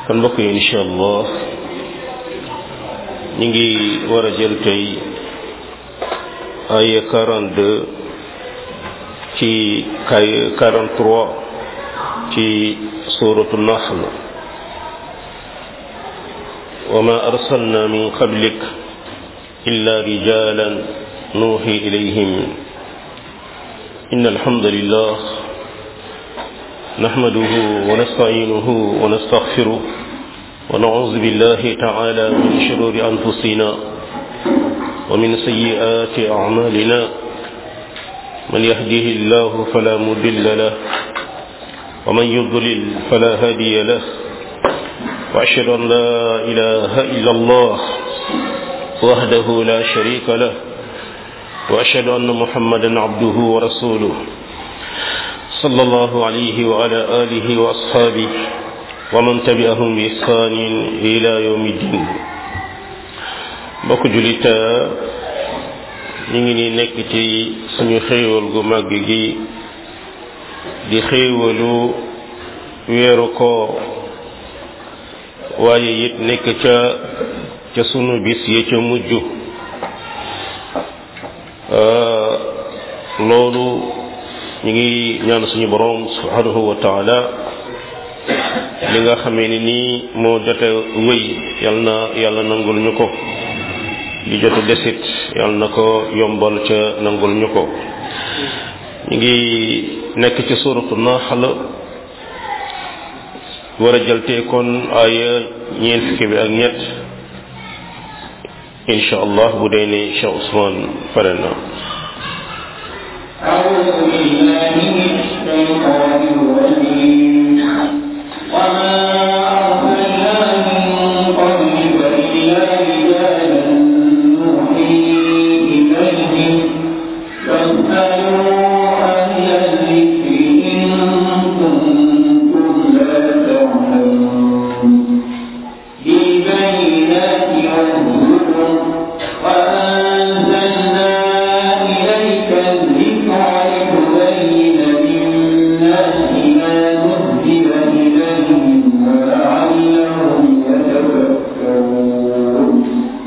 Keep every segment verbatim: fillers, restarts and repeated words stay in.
kon mbokk yi insha allah ñu ngi war a jël tey ay quarante-deux ci kay quarante-trois ci suratu nahl wa ma arsalna min qablik illa rijalan nuhi ilayhim inna alhamdulillah نحمده ونستعينه ونستغفره ونعوذ بالله تعالى من شرور أنفسنا ومن سيئات أعمالنا من يهده الله فلا مضل له ومن يضلل فلا هادي له وأشهد أن لا إله إلا الله وحده لا شريك له وأشهد أن محمدا عبده ورسوله صلى الله عليه وعلى آله وأصحابه ومن تبعهم بإحسان إلى يوم الدين bokk julita ñu ngi ni nekk ci suñu xéewal gu màgg gi di xéewalu weeru koor waaye it nekk ca ca sunu bis yi ca mujj loolu ñu ngi ñaan suñu borom subhanahu wa taala li nga xamee ni nii moo jote wéy yal na yàlla nangul ñu ko li jote desit yal na ko yombal ca nangul ñu ko ñu ngi nekk ci suratu nahl war a jëltee kon aaya ñeent fukki bi ak ñett insha allah bu dee ne Cheikh Ousmane pare na أعوذ بالله من الشيطان الرجيم وما أرسلنا من قبلك إلا رجالا نوحي إليهم فاسألوا أهل الذكر إن كنتم لا تعلمون بالبينات والزبر وأنزلنا إليك الذكر لتبين للناس ما نزل إليهم ولعلهم يتفكرون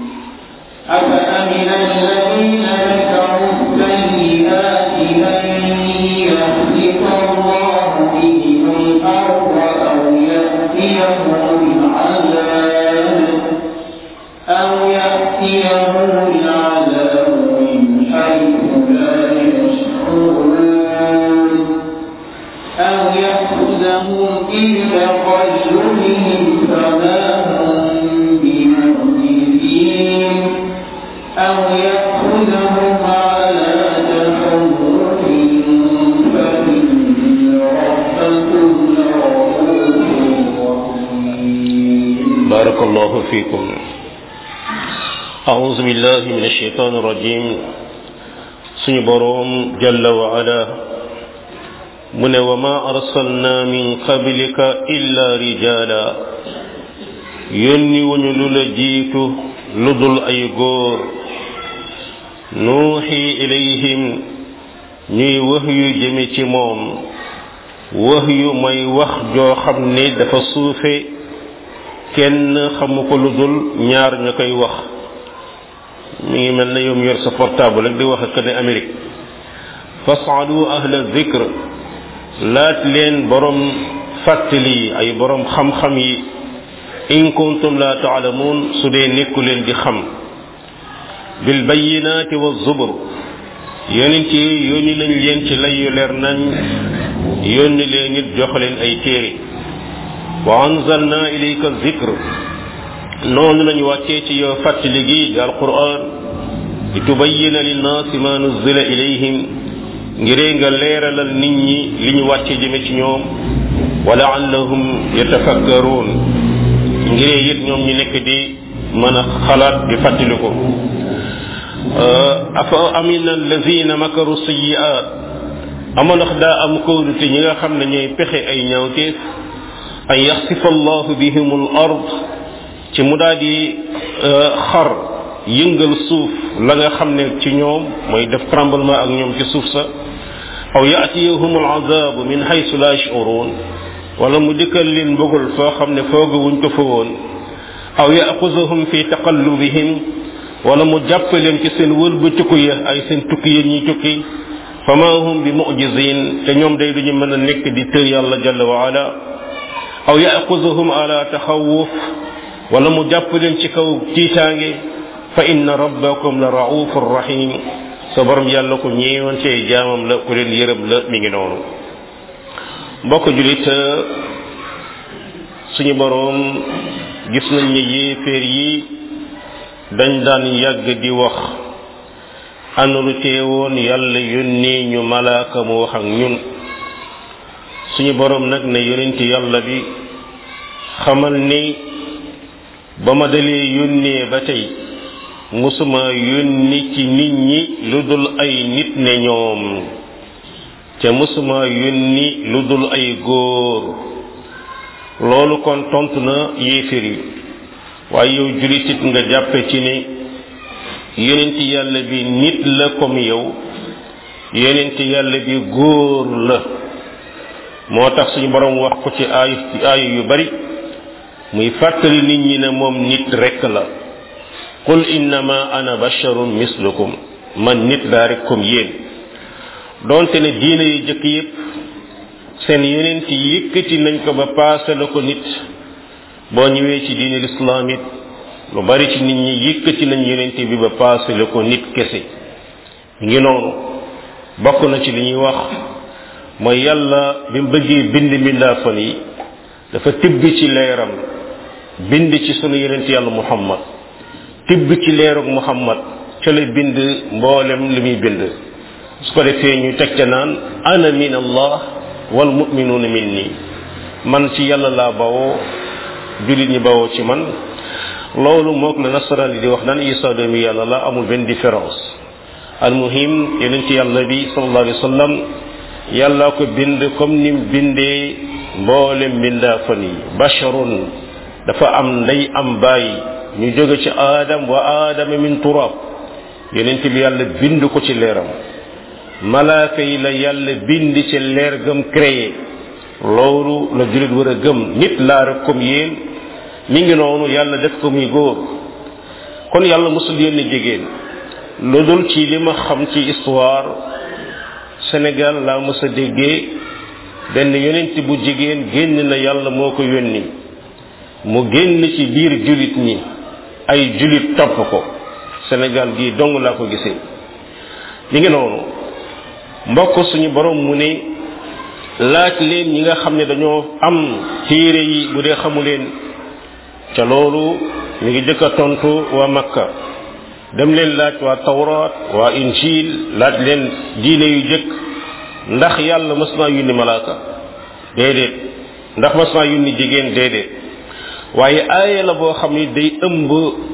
أفأمن الذين مكروا السيئات أن يخسف الله بهم الأرض أو يأتيهم العذاب أو يأتيهم العذاب من حيث لا يشعرون أو يأخذهم في تقلبهم فما هم بمعجزين أو يأخذهم على تخوف فإن ربكم لرؤوف رحيم بارك الله فيكم أعوذ بالله من الشيطان الرجيم suñu boroom jalla wa ala mu ne wa ma arsalna min qablika illa rijala yónni wuñu lu la jiitu lu dul ay góor nuuxi ilayhim ñuy wax yu jëme ci moom wax yu mooy wax joo xam ne dafa suufe kenn xamu ko lu dul ñaar ña koy wax mi ngi mel na yow yor sa portable rek di wax ak ne Amérique fasalu ahla dhikr laaj leen borom fàttali ay borom xam-xam yi in kuntum la taalamuun su dee nekku leen di xam bil bayyinaati wa zubur yonent yi yónni nañ leen ci lay yu leer nañ yónni leen nit jox leen ay téere wa anzalna ilayka dhikr noonu lañu wàccee ci yow fàttali gi di alquran li tubayyina linnaasi ma nuzzila ilayhim ngiree nga leeralal nit ñi li ñu wàcce jëme ci ñoom wa la'allahum yatafakkaruun ngiree it ñoom ñu nekk di mën a xalaat di fàttali ko afa amina allazina makaru sayyi'at ama ndax daa am kóolute ñi nga xam ne ñooy pexe ay ñaawteef an yaxsifa allahu bihim al ard ci mu daal di xar yëngal suuf la nga xam ne ci ñoom mooy def tremblement ak ñoom ci suuf sa aw ya'tiyahum al'azab min haythu la yash'urun wala mu dikkal leen mbugul foo xam ne foogawuñ ko fa woon aw yaxuzuhum fi taqallubihim wala mu jàpp leen ci seen wëlbatiku ya ay seen tukki ya ñuy tukki fama hum bi mu'jizin te ñoom day duñu mën a nekk di tër yàlla jalla wa ala aw yaxuzuhum ala taxawuf wala mu jàpp leen ci kaw tiitaange fa inna rabbakum la raufur rahim sa borom yàlla ko ñeewoon ci ay jaamam la ku leen yërëm la mi ngi noonu mbokk julit suñu borom gis nañ ne yéeféer yi dañ daan yàgg di wax ana lu teewoon yàlla yónni ñu malaaka mu wax ak ñun suñu borom nag ne yonenti yàlla bi xamal ni ba ma dalee yónnee ba tey musuma yónni ci nit ñi lu dul ay nit ne ñoom te musuma yónni lu dul ay góor loolu kon tontu na yéeféer yi waaye yow julitit nga jàppe ci ne yonenti yàlla bi nit la comme yow yonenti yàlla bi góor la moo tax suñu borom wax ko ci ay ay yu bari muy fàttali nit ñi ne moom nit rekk la qul innama ana basharun mislukum man nit laa rek comme yéen donte ne diine yu jëkk yépp seen yonent yi yëkkati nañ ko ba paase la ko nit boo ñëwee ci diine l'islam it lu bari ci nit ñi yëkkati nañ yonent bi ba paase la ko nit kese ngi noonu bokk na ci li ñuy wax mooy yàlla bi mu bëggee bind mbindaafan yi dafa tibb ci leeram bind ci sunu yonent yàlla muhammad tibb ci leerug muhammad ca la bind mboolem li muy bind su ko defee ñu teg ca naan ana min allah wal mu'minuuna minni man ci yàlla laa bawoo julit ñi bawoo ci man loolu mook la nasaraan yi di wax naan isa doomi yàlla la amul benn différence al muhim yonent yàlla bi sallallahu alayhi wa sallam yàlla ko bind comme nim bindee mboolem bindaa fan yi basharun dafa am ndey am bàyyi ñu jóge ci aadam wa aadama min turab yonent bi yàlla bind ko ci leeram malaaka yi la yàlla bind ci leer gëm créé loolu la julit war a gëm nit laa rek comme yéen mi ngi noonu yàlla def ko muy góor kon yàlla musul yónni jigéen lu dul ci li ma xam ci histoire Sénégal laa mës a déggee benn yonent bu jigéen génn na yàlla moo ko yónni mu génn ci biir julit ñi ay julit topp ko Sénégal gii dong laa ko gisee mi ngi noonu mbokk suñu borom mu ne laaj leen ñi nga xam ne dañoo am téere yi bu dee xamu leen ca loolu mi ngi jëkk a tontu waa Makka dem leen laaj waa tawraat waa injil laaj leen diine yu jëkk ndax yàlla mas naa yónni malaaka déedéet ndax mas naa yónni jigéen déedéet waaye aaya la boo xam ni day ëmb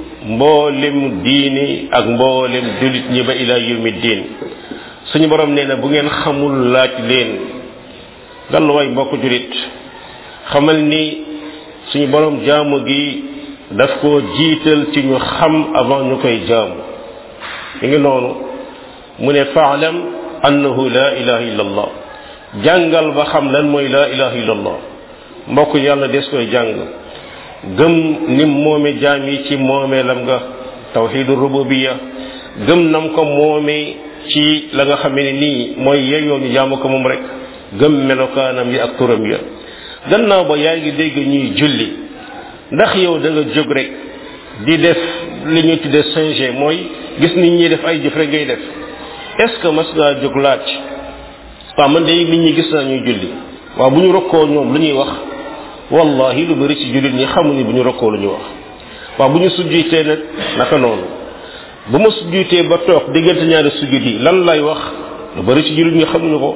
mboolem diine ak mboolem julit ñi ba ila yawmi diin suñu borom nee na bu ngeen xamul laaj leen galluwaay mbokk julit xamal ni suñu borom jaamu gi daf ko jiital ci ñu xam avant ñu koy jaamu mi ngi noonu mu ne fa'lam annahu la ilaha illa allah jàngal ba xam lan mooy la ilaha illa allah mbokk yàlla des koy jàng gëm nim moome jaam yi ci moomeelam nga tawxidu rububiyya gëm nam ko moome ci la nga xamee ne nii mooy yeyoo ñu jaamu ko moom rek gëm melokaanam yi ak turam ya gannaaw ba yaa ngi dégg ñuy julli ndax yow da nga jóg rek di def li ñu tuddee singer mooy gis nit ñi def ay jëf rek ngay def est-ce que mas ngaa jóg laaj waaw man de nit ñi gis naa ñuy julli waaw bu ñu rokkoo ñoom lu ñuy wax wallahi lu bari ci jullit ñi xamuñu bu ñu rokkoo lu ñuy wax waaw bu ñu sujjitee nag naka noonu bu ma sujjitee ba toog diggante ñaari sujjit yi lan lay wax lu bari ci jullit ñi xamuñu ko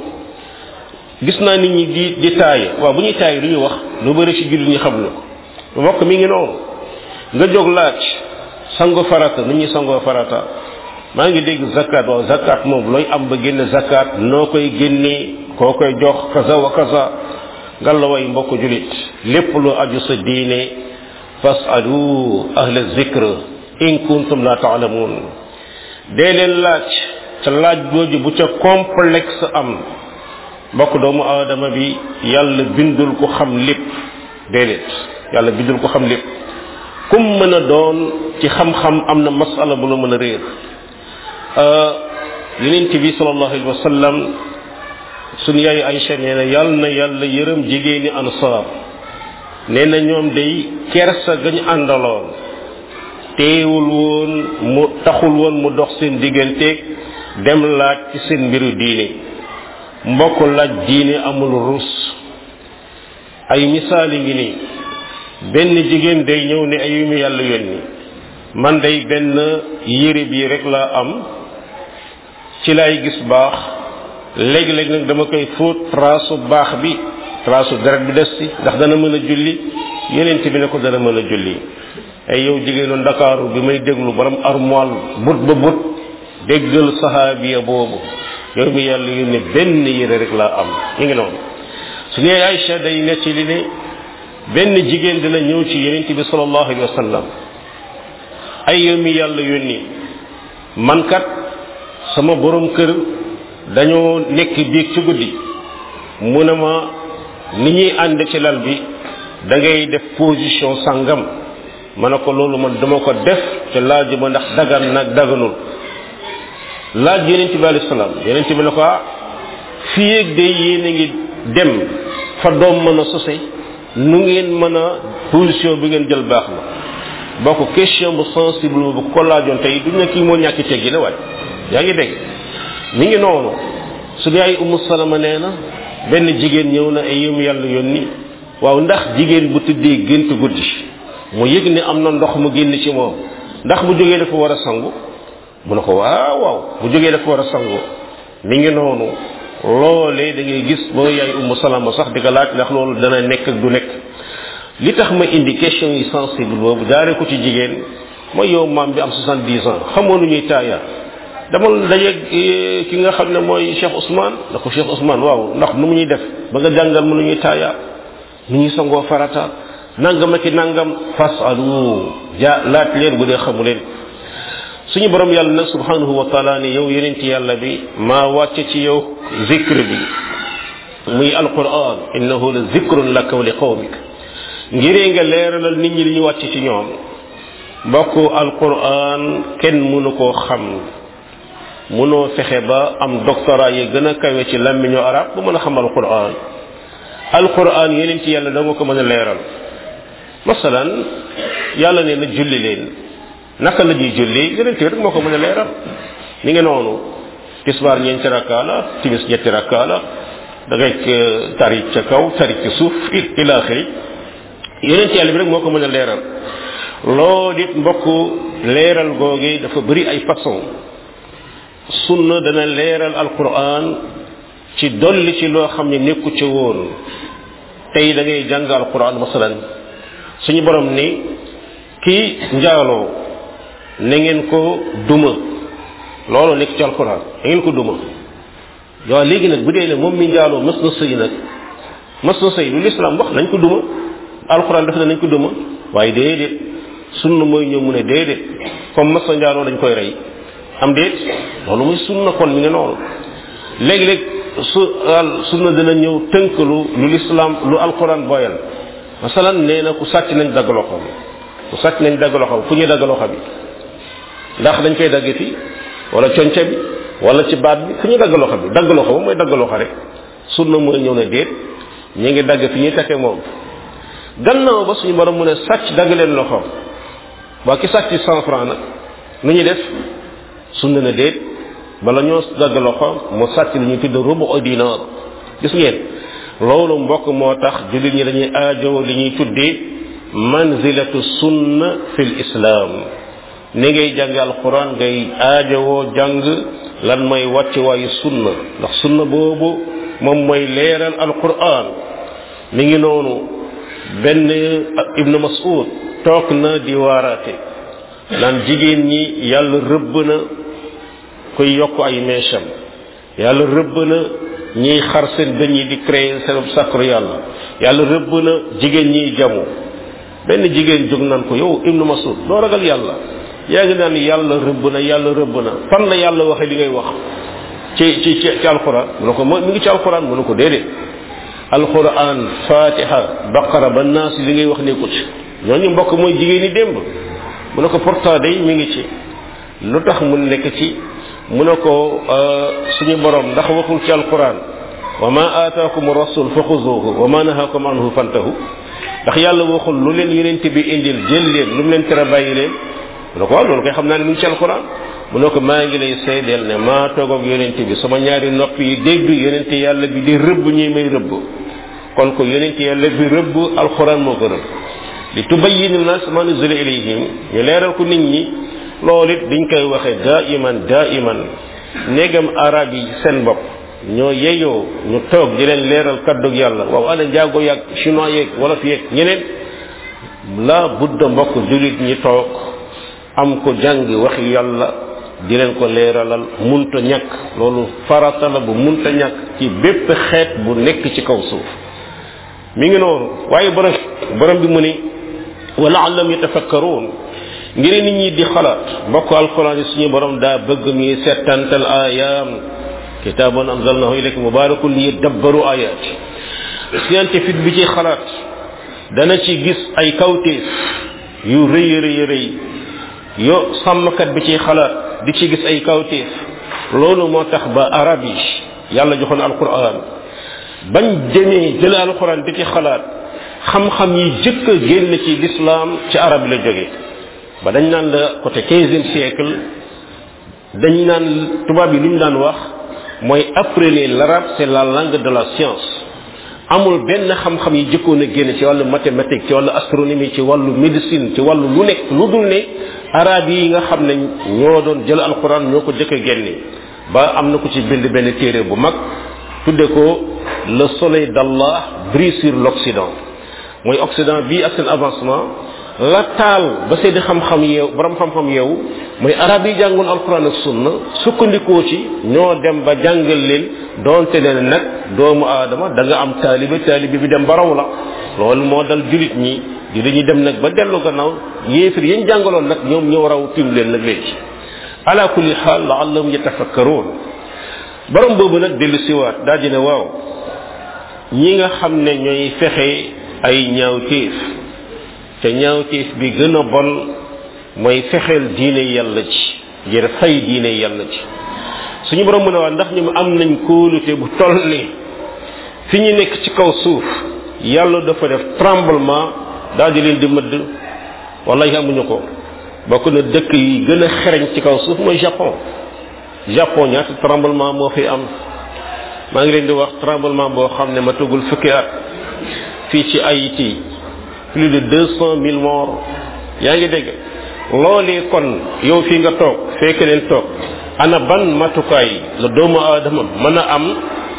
gis naa nit ñi di di taaye waaw bu ñuy taaye lu ñuy wax lu bari ci jullit ñi xamuñu ko mbokk mi ngi noonu nga jóg laaj sango farata nit ñi sangoo farata maa ngi dégg zakat waaw zakat moom looy am ba génne zakat noo koy génnee koo koy jox kaza wa kaza ngalla way mbokk julit lépp lu aju sa diine fasalu ahla zikr in kuntum la ta'lamun dee leen laaj ca laaj jooju bu ca complexe am mbokk doomu aadama bi yàlla bindul ko xam lépp déedéet yàlla bindul ko xam lépp kum mën a doon ci xam-xam am na masala bu la mën a réer yonent bi sallallahu alayhi wa sallam suñu yaay Aïcha nee na yàlla na yàlla yërëm jigéeni ansaar nee na ñoom day kersa gañ àndaloon teewul woon mu taxul woon mu dox seen digganteeg dem laaj ci seen mbiru diine mbokk laaj diine amul rus ay misaali ngi nii benn jigéen day ñëw ne ay yu mu yàlla yónni man day benn yére bii rek laa am ci lay gis baax léegi-léegi nag dama koy fóot trasu baax bi trasu deret bi des ci ndax dana mën a julli yeneen bi ne ko dana mën a julli ay yow jigéenu Ndakaaru bi may déglu borom armoire but ba but déggal sahaabiya boobu yow mi yàlla yónni benn yére rek laa am ñu ngi noonu su ne Aïcha day necc li ne benn jigéen dina ñëw ci yonent bi sallallahu alayhi wa sallam ay yow mi yàlla yónni man kat sama borom kër dañoo nekk biig ci guddi mu ne ma ni ñuy ànd ci lal bi da ngay def position sangam ma ne ko loolu man dama ko def te laaj ma ndax dagan nag daganul laaj yonent bi alayhi salaam yonent bi ne ko ah fii ak day yéen a ngi dem fa doom mën a sose nu ngeen mën a position bi ngeen jël baax na boo ko question bu sensible bu ko laajoon tey duñ ne kii moo ñàkki teggi na waay yaa ngi dégg mi ngi noonu su dee ay Ummu Salama nee na benn jigéen ñëw na ay yëm yàlla yónni waaw ndax jigéen bu tëddee gént guddi mu yëg ne am na ndox mu génn ci moom ndax bu jógee dafa war a sangu mu ne ko waaw waaw bu jógee dafa war a sangu mi ngi noonu loolee da ngay gis boo yaay Ummu Salama sax di ko laaj ndax loolu dana nekk ak du nekk li tax ma indi question yi sensible boobu jaaree ko ci jigéen mooy yow maam bi am soixante-dix ans xamoo nu ñuy taaya dama dajeeg ki nga xam ne mooy Cheikh Ousmane da ko Cheikh Ousmane waaw ndax nu mu ñuy def ba nga jàngal mu nu ñuy taaya nu ñuy sangoo farata nangam ak nangam fasalu ja laaj leen bu dee xamu leen suñu borom yàlla nag subhanahu wa taala ni yow yeneen ci yàlla bi maa wàcce ci yow zikr bi muy alquran innahu la zikrun laka wa li qawmik ngiree nga leeralal nit ñi li ñu wàcc ci ñoom mbokku alquran kenn mënu koo xam mënoo fexe ba am doctorat yi gën a kawe ci làmmiñu arab bu mën a xam alquran alquran yeneen ci yàlla da nga ko mën a leeral masalan yàlla ne na julli leen naka la ñuy julli yeneen ci rek moo ko mën a leeral ni nga noonu tisbaar ñeenti rakkaa la timis ñetti rakkaa la da ngay tari ca kaw tari ca suuf ila axiri yeneen ci yàlla bi rek moo ko mën a leeral loolu it mbokk leeral googu dafa bëri ay façon sunna dana leeral alquran ci dolli ci loo xam ne nekku ca woon tey da ngay jàng alquran masalan suñu borom ni kii njaaloo na ngeen ko duma loolu nekk ci alquran na ngeen ko duma yow léegi nag bu dee ne moom mi njaaloo mës na sëy nag mës na sëy lu lislaam wax nañ ko duma alquran def na nañ ko duma waaye déedéet sunna mooy ñëw mu ne déedéet comme mës na njaaloo dañ koy rey am déet loolu muy sunna kon mi nga noonu léegi-léeg su sunna dina ñëw tënkalu lu lislaam lu alquran boyal masalan nee na ku sàcc nañ dagg loxo bi ku sàcc nañ dagg loxo bi fu ñuy dagg loxo bi ndax dañ koy dagg fii wala conca bi wala ci baat bi fu ñuy dagg loxo bi dagg loxo ba mooy dagg loxo rek sunna mooy ñëw ne déet ñu ngi dagg fi ñuy takke moom gannaaw ba suñu borom mu ne sàcc dagg leen loxo waa ki sàcc cent franc nag nu ñuy def sunna na déet bala ñoo dagg loxo mu sàcc li ñuy tudd rubu dinar gis ngeen loolu mbokk moo tax jullit ñi dañuy aajo li ñuy tuddee manzilatu sunna fil islam ni ngay jàng alquran ngay aajowoo jàng lan mooy wàcc waayu sunna ndax sunna boobu moom mooy leeral alquran mi ngi noonu benn ibnu mas'ud toog na di waaraate naan jigéen ñi yàlla rëbb na koy yokk ay meecham yàlla rëbb na ñiy xar seen bëñ yi di créer seen sacre yàlla yàlla rëbb na jigéen ñiy jamu benn jigéen jóg naan ko yow ibnu mas'ud doo ragal yàlla yaa ngi naan yàlla rëbb na yàlla rëbb na fan la yàlla waxe li ngay wax ci ci ci alquran mu ne ko mi ngi ci alquran mu ne ko déedéet alquran fatiha baqara ba naas li ngay wax nekkut ñooñu mbokk mooy jigéen ñi démb mu ne ko pourtant day mi ngi ci lu tax mu nekk ci mu ne ko suñu borom ndax waxul ci alquran wa ma aataakum rasul fa xuzuhu wa ma nahakum anhu fantahu ndax yàlla waxul lu leen yonent bi indil jël leen lu mu leen tere bàyyi leen mu ne ko waaw loolu koy xam naa ne mu ngi ci alquran mu ne ko maa ngi lay seedeel ne maa toog ak yonent bi sama ñaari nopp yi dégg yonent yàlla bi di rëbb ñi may rëbb kon ko yonent yàlla bi rëbb alquran moo ko rëbb li tubayyina nas ma nuzila ilayhim ñu leeral ko nit ñi loolu it diñ koy waxee daiman daiman néegam arab yi seen bopp ñoo yeyoo ñu toog di leen leeral kaddug yàlla waaw ana njaago yàgg chinois yeeg wolof yeeg ñeneen la budda mbokk julit ñi toog am ko jàng wax yàlla di leen ko leeralal munta ñàkk loolu farata la bu munta ñàkk ci bépp xeet bu nekk ci kaw suuf mi ngi noonu waaye borom borom bi mu ni wa la'allahum yatafakkarun ngir nit ñi di xalaat mbokk alquran yi suñu borom daa bëgg ñuy settantal ayaam kitaabun anzalnahu ilayka mubarakun liyadabbaru ayaati scientifique bi ci xalaat dana ci gis ay kawteef yu rëy rëy rëy yo sàmmkat bi ci xalaat di ci gis ay kawteef loolu moo tax ba arab yi yàlla joxoon alquran bañ demee jël alquran di ci xalaat xam-xam yi jëkk a génn ci l'islam ci arab la jóge ba dañ naan la côté quinzième siècle dañ naan tubaab yi lu ñu daan wax mooy apprenez l'arabe c'est la langue de la science amul benn xam-xam yi jëkkoon a génn ci wàllu mathématique ci wàllu astronomie ci wàllu médecine ci wàllu lu nekk lu dul ne arab yi nga xam ne ñoo doon jël alquran ñoo ko jëkk a génne ba am na ko ci bind benn téere bu mag tudde ko le soleil d'Allah brille sur l'Occident mooy Occident bii ak seen avancement la taal ba seedi xam-xam yeew borom xam-xam yeewu mooy arab yi jàngoon alquran ak sunna sukkandikoo ci ñoo dem ba jàngal leen doonte leen nag doomu aadama da nga am taalibe taalibe bi dem baraw la loolu moo dal julit ñi di dañuy dem nag ba dellu gannaaw yéefir yañ jàngaloon nag ñoom ñoo raw tim leen nag léegi ala kulli xaal laallahum yatafakkaroon borom boobu nag dellu siwaat daa di ne waaw ñi nga xam ne ñooy fexe ay ñaawteef te ñaawteef bi gën a bon mooy fexeel diine yàlla ci ngir fay diine yàlla ci suñu borom mu ne waa ndax ñoom am nañ kóolute bu toll ni fi ñu nekk ci kaw suuf yàlla dafa def tremblement daal di leen di mëdd wallahi amuñu ko bokk na dëkk yi gën a xereñ ci kaw suuf mooy Japon Japon ñaata tremblement moo fi am maa ngi leen di wax tremblement boo xam ne ma tugul fukki at fii ci Haïti plus de deux cent mille morts yaa ngi dégg loolee kon yow fii nga toog fekk leen toog ana ban matukaay la doomu aadama mën a am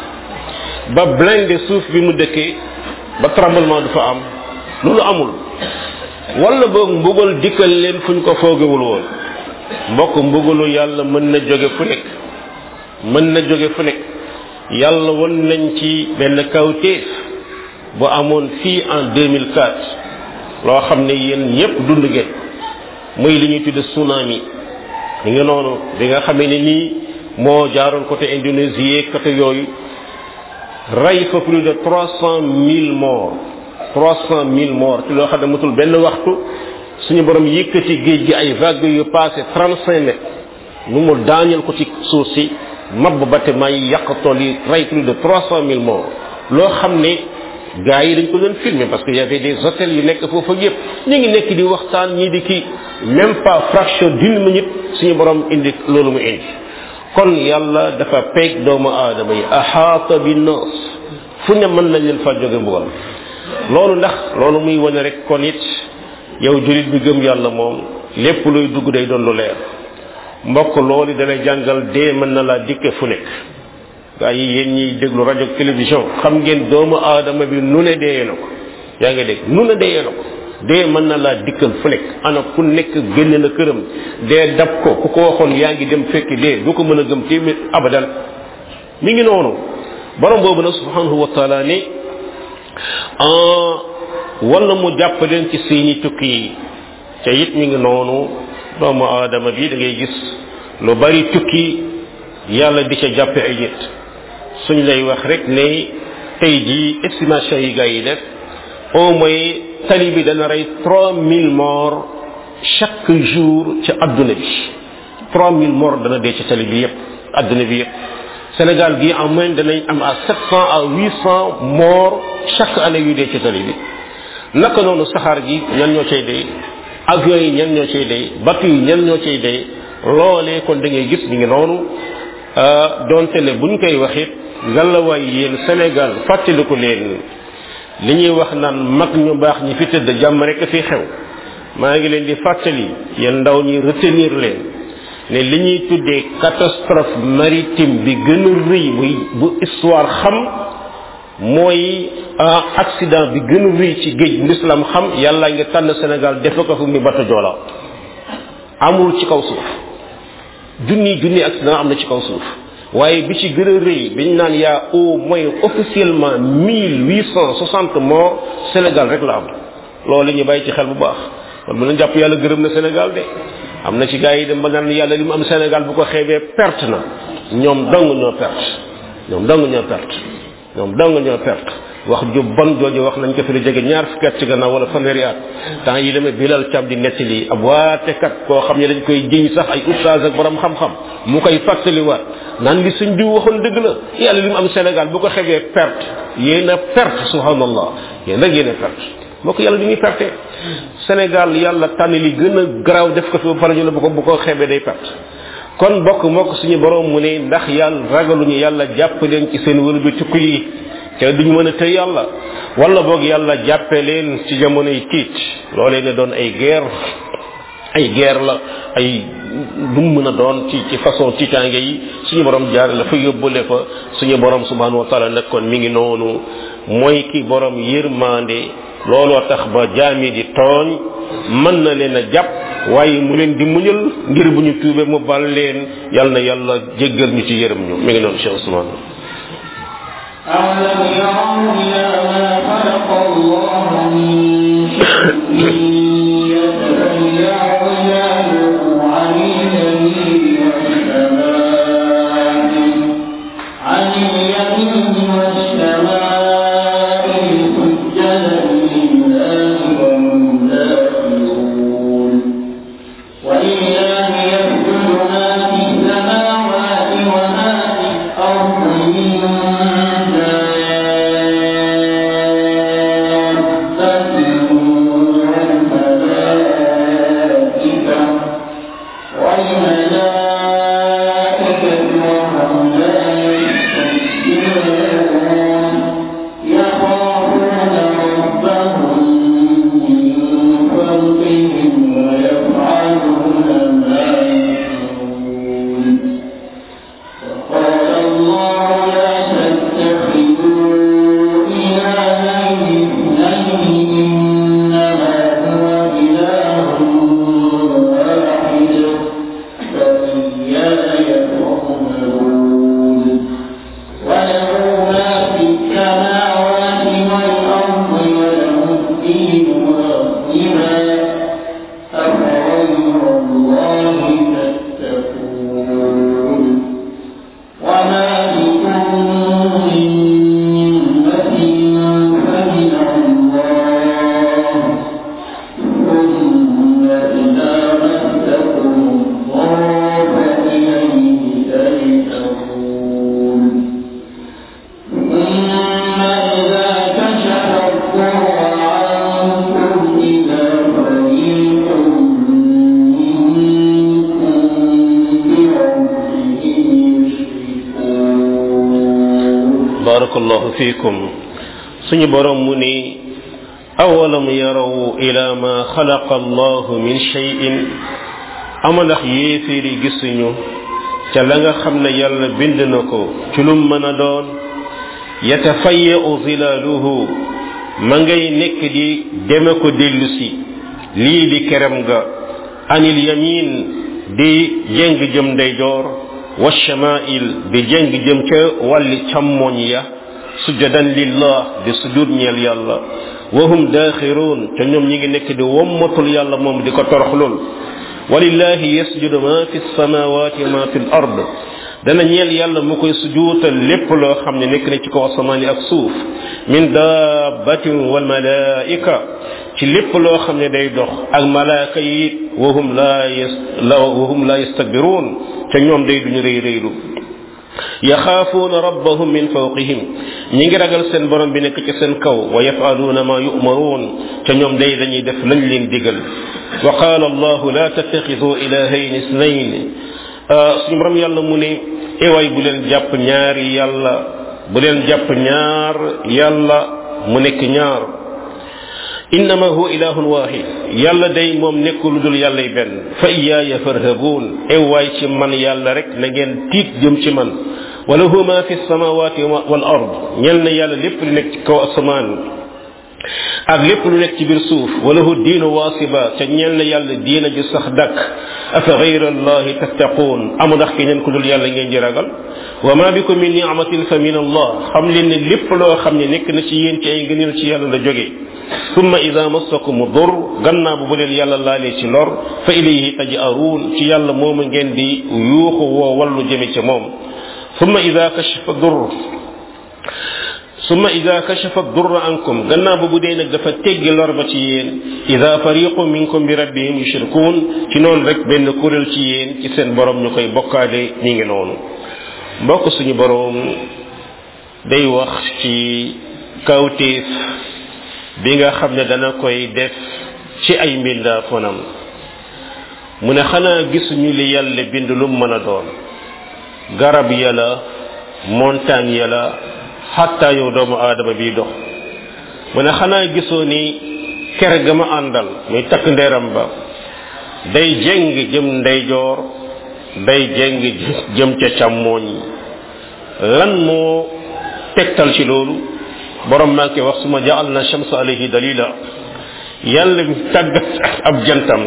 ba blindé suuf bi mu dëkkee ba tremblement du fa am loolu amul wala boog mbugal dikkal leen fuñ ko foogewul woon mbokk mbugalu yàlla mën na jóge fu nekk mën na jóge fu nekk yàlla won nañ ci benn kawteef bu amoon fii en deux mille quatre loo xam ne yéen ñëpp dund ngeen muy li ñuy tudde tsunami li nga noonu bi nga xamee ne nii moo jaaroon côté Indonésie côté yooyu rey fa plus de trois cent mille morts trois cent mille morts ci loo xam ne matul benn waxtu suñu borom yëkkati géej gi ay vagues yu passé trente cinq mètres nu mu daaneel ko ci suuf si mabb bâtiment yi yàq tool yi rey plus de trois cent mille morts loo xam ne gars yi dañ ko doon filmer parce que y avait des hôtels yu nekk foofu yëpp ñu ngi nekk di waxtaan ñii di kii même pas fraction d'une minute suñu borom indi loolu mu indi kon yàlla dafa peeg doomu aadama yi ahaata bi nas fu ne mën nañ leen fa jóge mbugal loolu ndax loolu muy wane rek kon it yow julit bi gëm yàlla moom lépp luy dugg day doon lu leer mbokk loolu dalay jàngal dee mën na laa dikke fu nekk gaa yi yéen ñiy déglu rajo télévision xam ngeen doomu aadama bi nu ne deeyee na ko yaa ngi dégg nu ne deeyee na ko dee mën na laa dikkal fu nekk ana ku nekk génn na këram dee dab ko ku ko waxoon yaa ngi dem fekki dee du ko mën a gëm téeméer abadan mi ngi noonu borom boobu nag subhanahu wa taala ne wala mu jàpp leen ci seeni tukki yi ca it mi ngi noonu doomu aadama bi da ngay gis lu bari tukki yàlla di ca jàppe ay nit suñ lay wax rek ne tey jii estimation yi gars yi def au moins tali bi dana rey trois mille morts chaque jour ci adduna bi trois mille morts dana dee ci tali bi yépp adduna bi yépp Sénégal gi en moyenne danañ am à sept cents à huit cents morts chaque année yu dee ci tali bi naka noonu saxaar gi ñan ñoo cay dee avion yi ñan ñoo cay dee bateau yi ñan ñoo cay dee loolee kon da ngay gis ni ngi noonu donte ne buñ koy waxit ngalawaay yéen Sénégal fàttaliku leen li ñuy wax naan mag ñu baax ñi fi tëdd jàmm rek fi xew maa ngi leen di fàttali yéen ndaw ñi retenir leen ne li ñuy tuddee catastrophe maritime bi gën a rëy muy bu histoire xam mooy accident bi gën a rëy ci géej bu l'islam xam yàlla nga tànn Sénégal defe ko fu muy bato Joola amul ci kaw suuf junni junni accident am na ci kaw suuf waaye bi ci gën a rëy biñ naan yaa au moins officiellement mille huit cent soixante morts Sénégal rek la am loolu ñu bàyyi ci xel bu baax kon mën na jàpp yàlla gërëm na Sénégal de am na ci gars yi dem ba naan yàlla li mu am Sénégal bu ko xeebee perte na ñoom dong ñoo perte ñoom dong ñoo perte ñoom dong ñoo perte wax ju bon jooju wax nañ ko fi lu jege ñaar fukki at ci gannaaw wala fanweeri at temps yi demee Bilal Thiam di nettali ab waatekat koo xam ne dañ koy jiñ sax ay oustaz ak borom xam-xam mu koy fàttaliwaat naan li suñ diw waxoon dëgg la yàlla li mu am Sénégal bu ko xeebee perte yéen a perte subhanallah yéen rek yéen a perte moo ko yàlla di ñuy perte Sénégal yàlla tànn li gën a garaaw def ko fi ba pare ñu ne bu ko bu ko xeebee day perte kon bokk moo ko suñu borom mu ne ndax yàlla ragaluñu yàlla jàpp leen ci seen wëlu bi tukku yi te duñu mën a tëy yàlla wala boog yàlla jàppe leen ci jamonoy tiit loolee ne doon ay guerre ay guerre la ay lu mu mën a doon ci ci façon tiitaange yi suñu borom jaar la fa yóbbule fa suñu borom subhanahu wa taala nag kon mi ngi noonu mooy ki borom yërmande looloo tax ba jaami di tooñ mën na leen a jàpp waaye mu leen di muñal ngir bu ñu tuubee mu bal leen yal na yàlla jéggal ñu ci yërëm ñu mi ngi noonu Cheikh Ousmane أولم يروا إلى ما خلق الله من شيء يتفيأ ظلاله عن اليمين والشمائل عن اليمين والشمائل سجدا لله وهم داخلون ولله يسجد ما في السماوات وما في الأرض من barakallahu fiikum suñu borom mu ni awalam yaraw ila ma xalaqa allahu min shay'in ama ndax yéeféeri gisuñu ca la nga xam ne yàlla bind na ko ci lu mën a doon yatafayya'u zilaaluhu ma ngay nekk di deme ko dellu si lii di kerem ga anil yamin di jeng jëm ndeyjoor wa shamaa'il di jeng jëm ca wàlli càmmoñ ya sujjadan lillah di sujud ñeel yàlla wa hum daaxiruun te ñoom ñi ngi nekk di wommatul yàlla moom di ko toroxlul walillahi yasjudu ma fi samawati ma fi l ard dana ñeel yàlla mu koy sujuutal lépp loo xam ne nekk na ci kaw asamaan yi ak suuf min dabbatin wal malaika ci lépp loo xam ne day dox ak malaaka yi wahum la yas la wahum la yastakbiruun te ñoom day duñu rëy rëylu yaxaafuuna rabbahum min fawqihim ñi ngi ragal seen borom bi nekk ci seen kaw wa yafaluuna ma yu'maruun te ñoom day dañuy def lañ leen digal wa qaala allahu la tattaxidu ilahayn isnayn suñu borom yàlla mu ne ewaay bu leen jàpp ñaari yàlla bu leen jàpp ñaar yàlla mu nekk ñaar innama huwa ilahun wahid yàlla day moom nekkul lu dul yàlla yi benn fa iyaaya farhabuun ewaay ci man yàlla rek na ngeen tiit jëm ci man wa lahu ma fi samawati wal ard ñel na yàlla lépp lu nekk ci kaw asamaan ak lépp lu nekk ci biir suuf wa lahu diinu waasiba te ñel na yàlla diina ju sax dakk afa ghayra allahi tattaquun amu ndax ki ñeen ku dul yàlla ngeen di ragal wa ma bikum min ni'matin fa min allah xam leen ne lépp loo xam ne nekk na ci yéen ci ay ngëneel ci yàlla la jóge summa ida massakum dur gannaaw bu bu leen yàlla laalee ci lor fa ilayhi taj'aruun ci yàlla moom ngeen di yuuxu woo wallu jëme ci moom summa ida kashafa dur summa ida kashafa dur ankum gannaaw bu bu dee nag dafa teggi lor ba ci yéen ida fariqu minkum bi rabbihim yushrikuun ci noonu rek benn kuréel ci yéen ci seen borom ñu koy bokkaale mi ngi noonu mbokk suñu borom day wax ci kawteef bi nga xam ne dana koy def ci ay mbindaa fonam mu ne xanaa gisuñu li yàlla bind lu mën a doon garab ya la montagne ya la xatta yow doomu aadama bi dox mu ne xanaa gisoo ni ker ga ma àndal muy takk ndeeram ba day jeng jëm ndeyjoor day jeng jëm ca càmmooñ lan moo tegtal ci loolu borom maa ngi wax suma ja'alna shamsa alayhi dalila yàlla tàggat ab jantam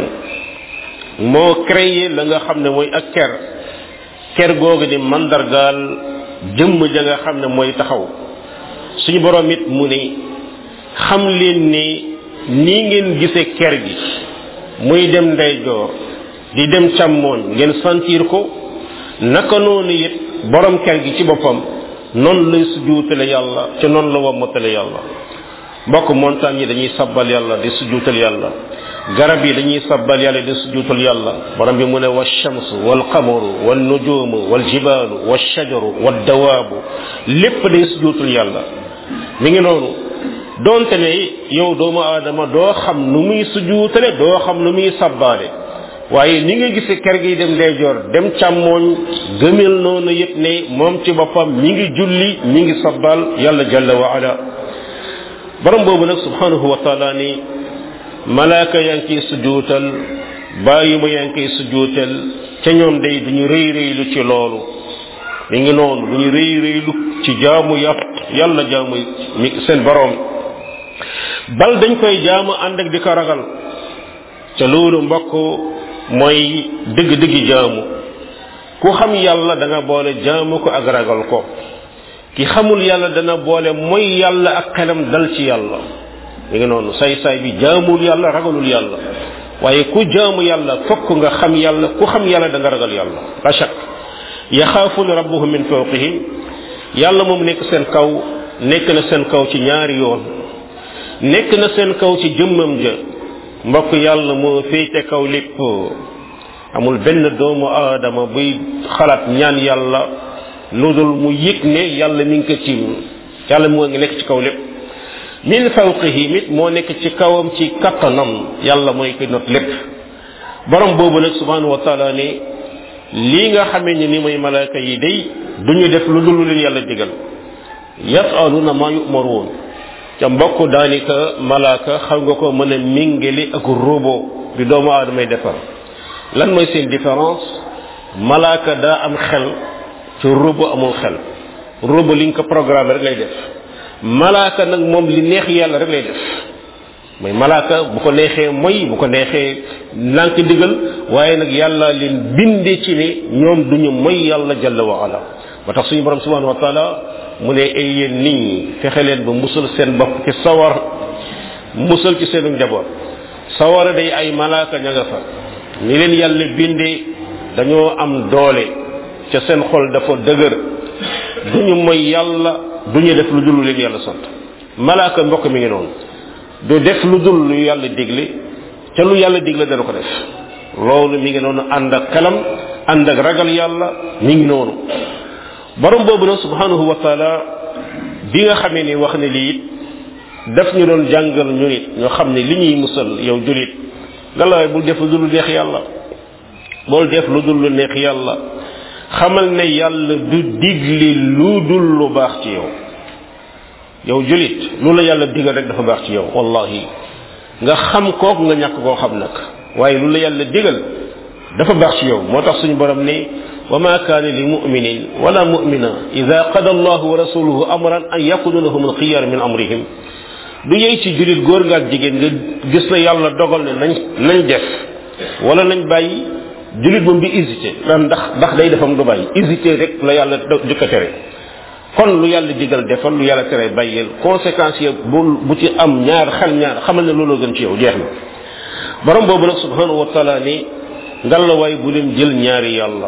moo créé la nga xam ne mooy ak ker ker googu di mandargaal jëmm ja nga xam ne mooy taxaw suñu borom it mu ne xam leen ni nii ngeen gisee ker gi muy dem ndeyjoor di dem càmmooñ ngeen sentir ko naka noonu it borom ker gi ci boppam noonu lay sujuutale yàlla te noonu la wommatale yàlla mbokk montagne yi dañuy sabbal yàlla di sujuutal yàlla garab yi dañuy sabbal yàlla di sujuutal yàlla borom bi mu ne wa shamsu wal qamaru wal nujumu wal jibaalu wal shajaru wad dawaabu lépp day sujuutal yàlla mi ngi noonu donte ne yow doomu aadama doo xam nu muy sujuutale doo xam nu muy sabbaale waaye ni nga gisee ker gi dem ndeyjoor dem càmmooñ gëmel noonu yëpp ne moom ci boppam mi ngi julli mi ngi sabbal yàlla jalla wa ala borom boobu nag subhanahu wa taala ni malaaka yaa ngi koy sujuutal bàyyi ma yaa ngi koy sujuutal ca ñoom day duñu rëy rëylu ci loolu mi ngi noonu duñu rëy rëylu ci jaamu yàpp yàlla jaamu mi seen borom bal dañ koy jaamu ànd ak di ko ragal ca loolu mbokk mooy dëgg-dëggi jaamu ku xam yàlla da nga boole jaamu ko ak ragal ko ki xamul yàlla dana boole mooy yàlla ak xelam dal ci yàlla mi ngi noonu say say bi jaamul yàlla ragalul yàlla waaye ku jaamu yàlla fokk nga xam yàlla ku xam yàlla da nga ragal yàlla la shak yaxaafuna rabbuhum min fawqihim yàlla moom nekk seen kaw nekk na seen kaw ci ñaari yoon nekk na seen kaw ci jëmmam ja mbokk yàlla moo féete kaw lépp amul benn doomu aadama buy xalaat ñaan yàlla lu dul mu yëg ne yàlla mi ngi ko tiim yàlla moo ngi nekk ci kaw lépp min fawqihi mit moo nekk ci kawam ci kattanam yàlla mooy ko not lépp borom boobu nag subhanahu wa taala ne lii nga xamee ni ni mooy malaaka yi day duñu def lu dul lu leen yàlla digal yaf'aluna ma yu'marun ca mbokk daanaka malaaka xam nga ko mën a mingeli ak robot bi doomu aadamay defar lan mooy seen différence malaaka daa am xel ci robot amul xel robot li nga ko programme rek lay def malaaka nag moom li neex yàlla rek lay def mooy malaaka bu ko neexee mooy bu ko neexee lànk digal waaye nag yàlla leen binde ci ne ñoom duñu mooy yàlla jalla wa ala ba tax suñu borom subhanahu wa taala mu ne ay yéen nit ñi fexe leen ba musal seen bopp ci sawar musal ci seenu njaboot sawara day ay malaaka ña nga fa ni leen yàlla bindee dañoo am doole ca seen xol dafa dëgër duñu mooy yàlla duñu def lu dul lu leen yàlla sant malaaka mbokk mi ngi noonu du def lu dul lu yàlla digle ca lu yàlla digle dana ko def loolu mi ngi noonu ànd ak xelam ànd ak ragal yàlla mi ngi noonu borom boobu nag subhanahu wa taala bi nga xamee ni wax ne lii daf ñu doon jàngal ñu nit ñoo xam ne li ñuy musal yow julit galawaay bul def lu dul lu neex yàlla bul def lu dul lu neex yàlla xamal ne yàlla du digle lu dul lu baax ci yow yow julit lu la yàlla digal rek dafa baax ci yow wallahi nga xam kook nga ñàkk koo xam nag waaye lu la yàlla digal dafa baax ci yow moo tax suñu borom ne wa ma kaana li muminin wala mumina ida qada allahu wa rasuluhu amran an yakuna lahum alxiyar min amrihim du yey ci julit góor nga ak jigéen nga gis na yàlla dogal ne nañ nañ def wala nañ bàyyi julit moom di hésité ndax ndax day defam du bàyyi hésité rek la yàlla jëkka tere kon lu yàlla digal defal lu yàlla tere bàyyeel conséquences yi bu bu ci am ñaar xel ñaar xamal ne looloo gën ci yow jeex na borom boobu nag subhanahu wa taala ni ngalawaay bu leen jël ñaari yàlla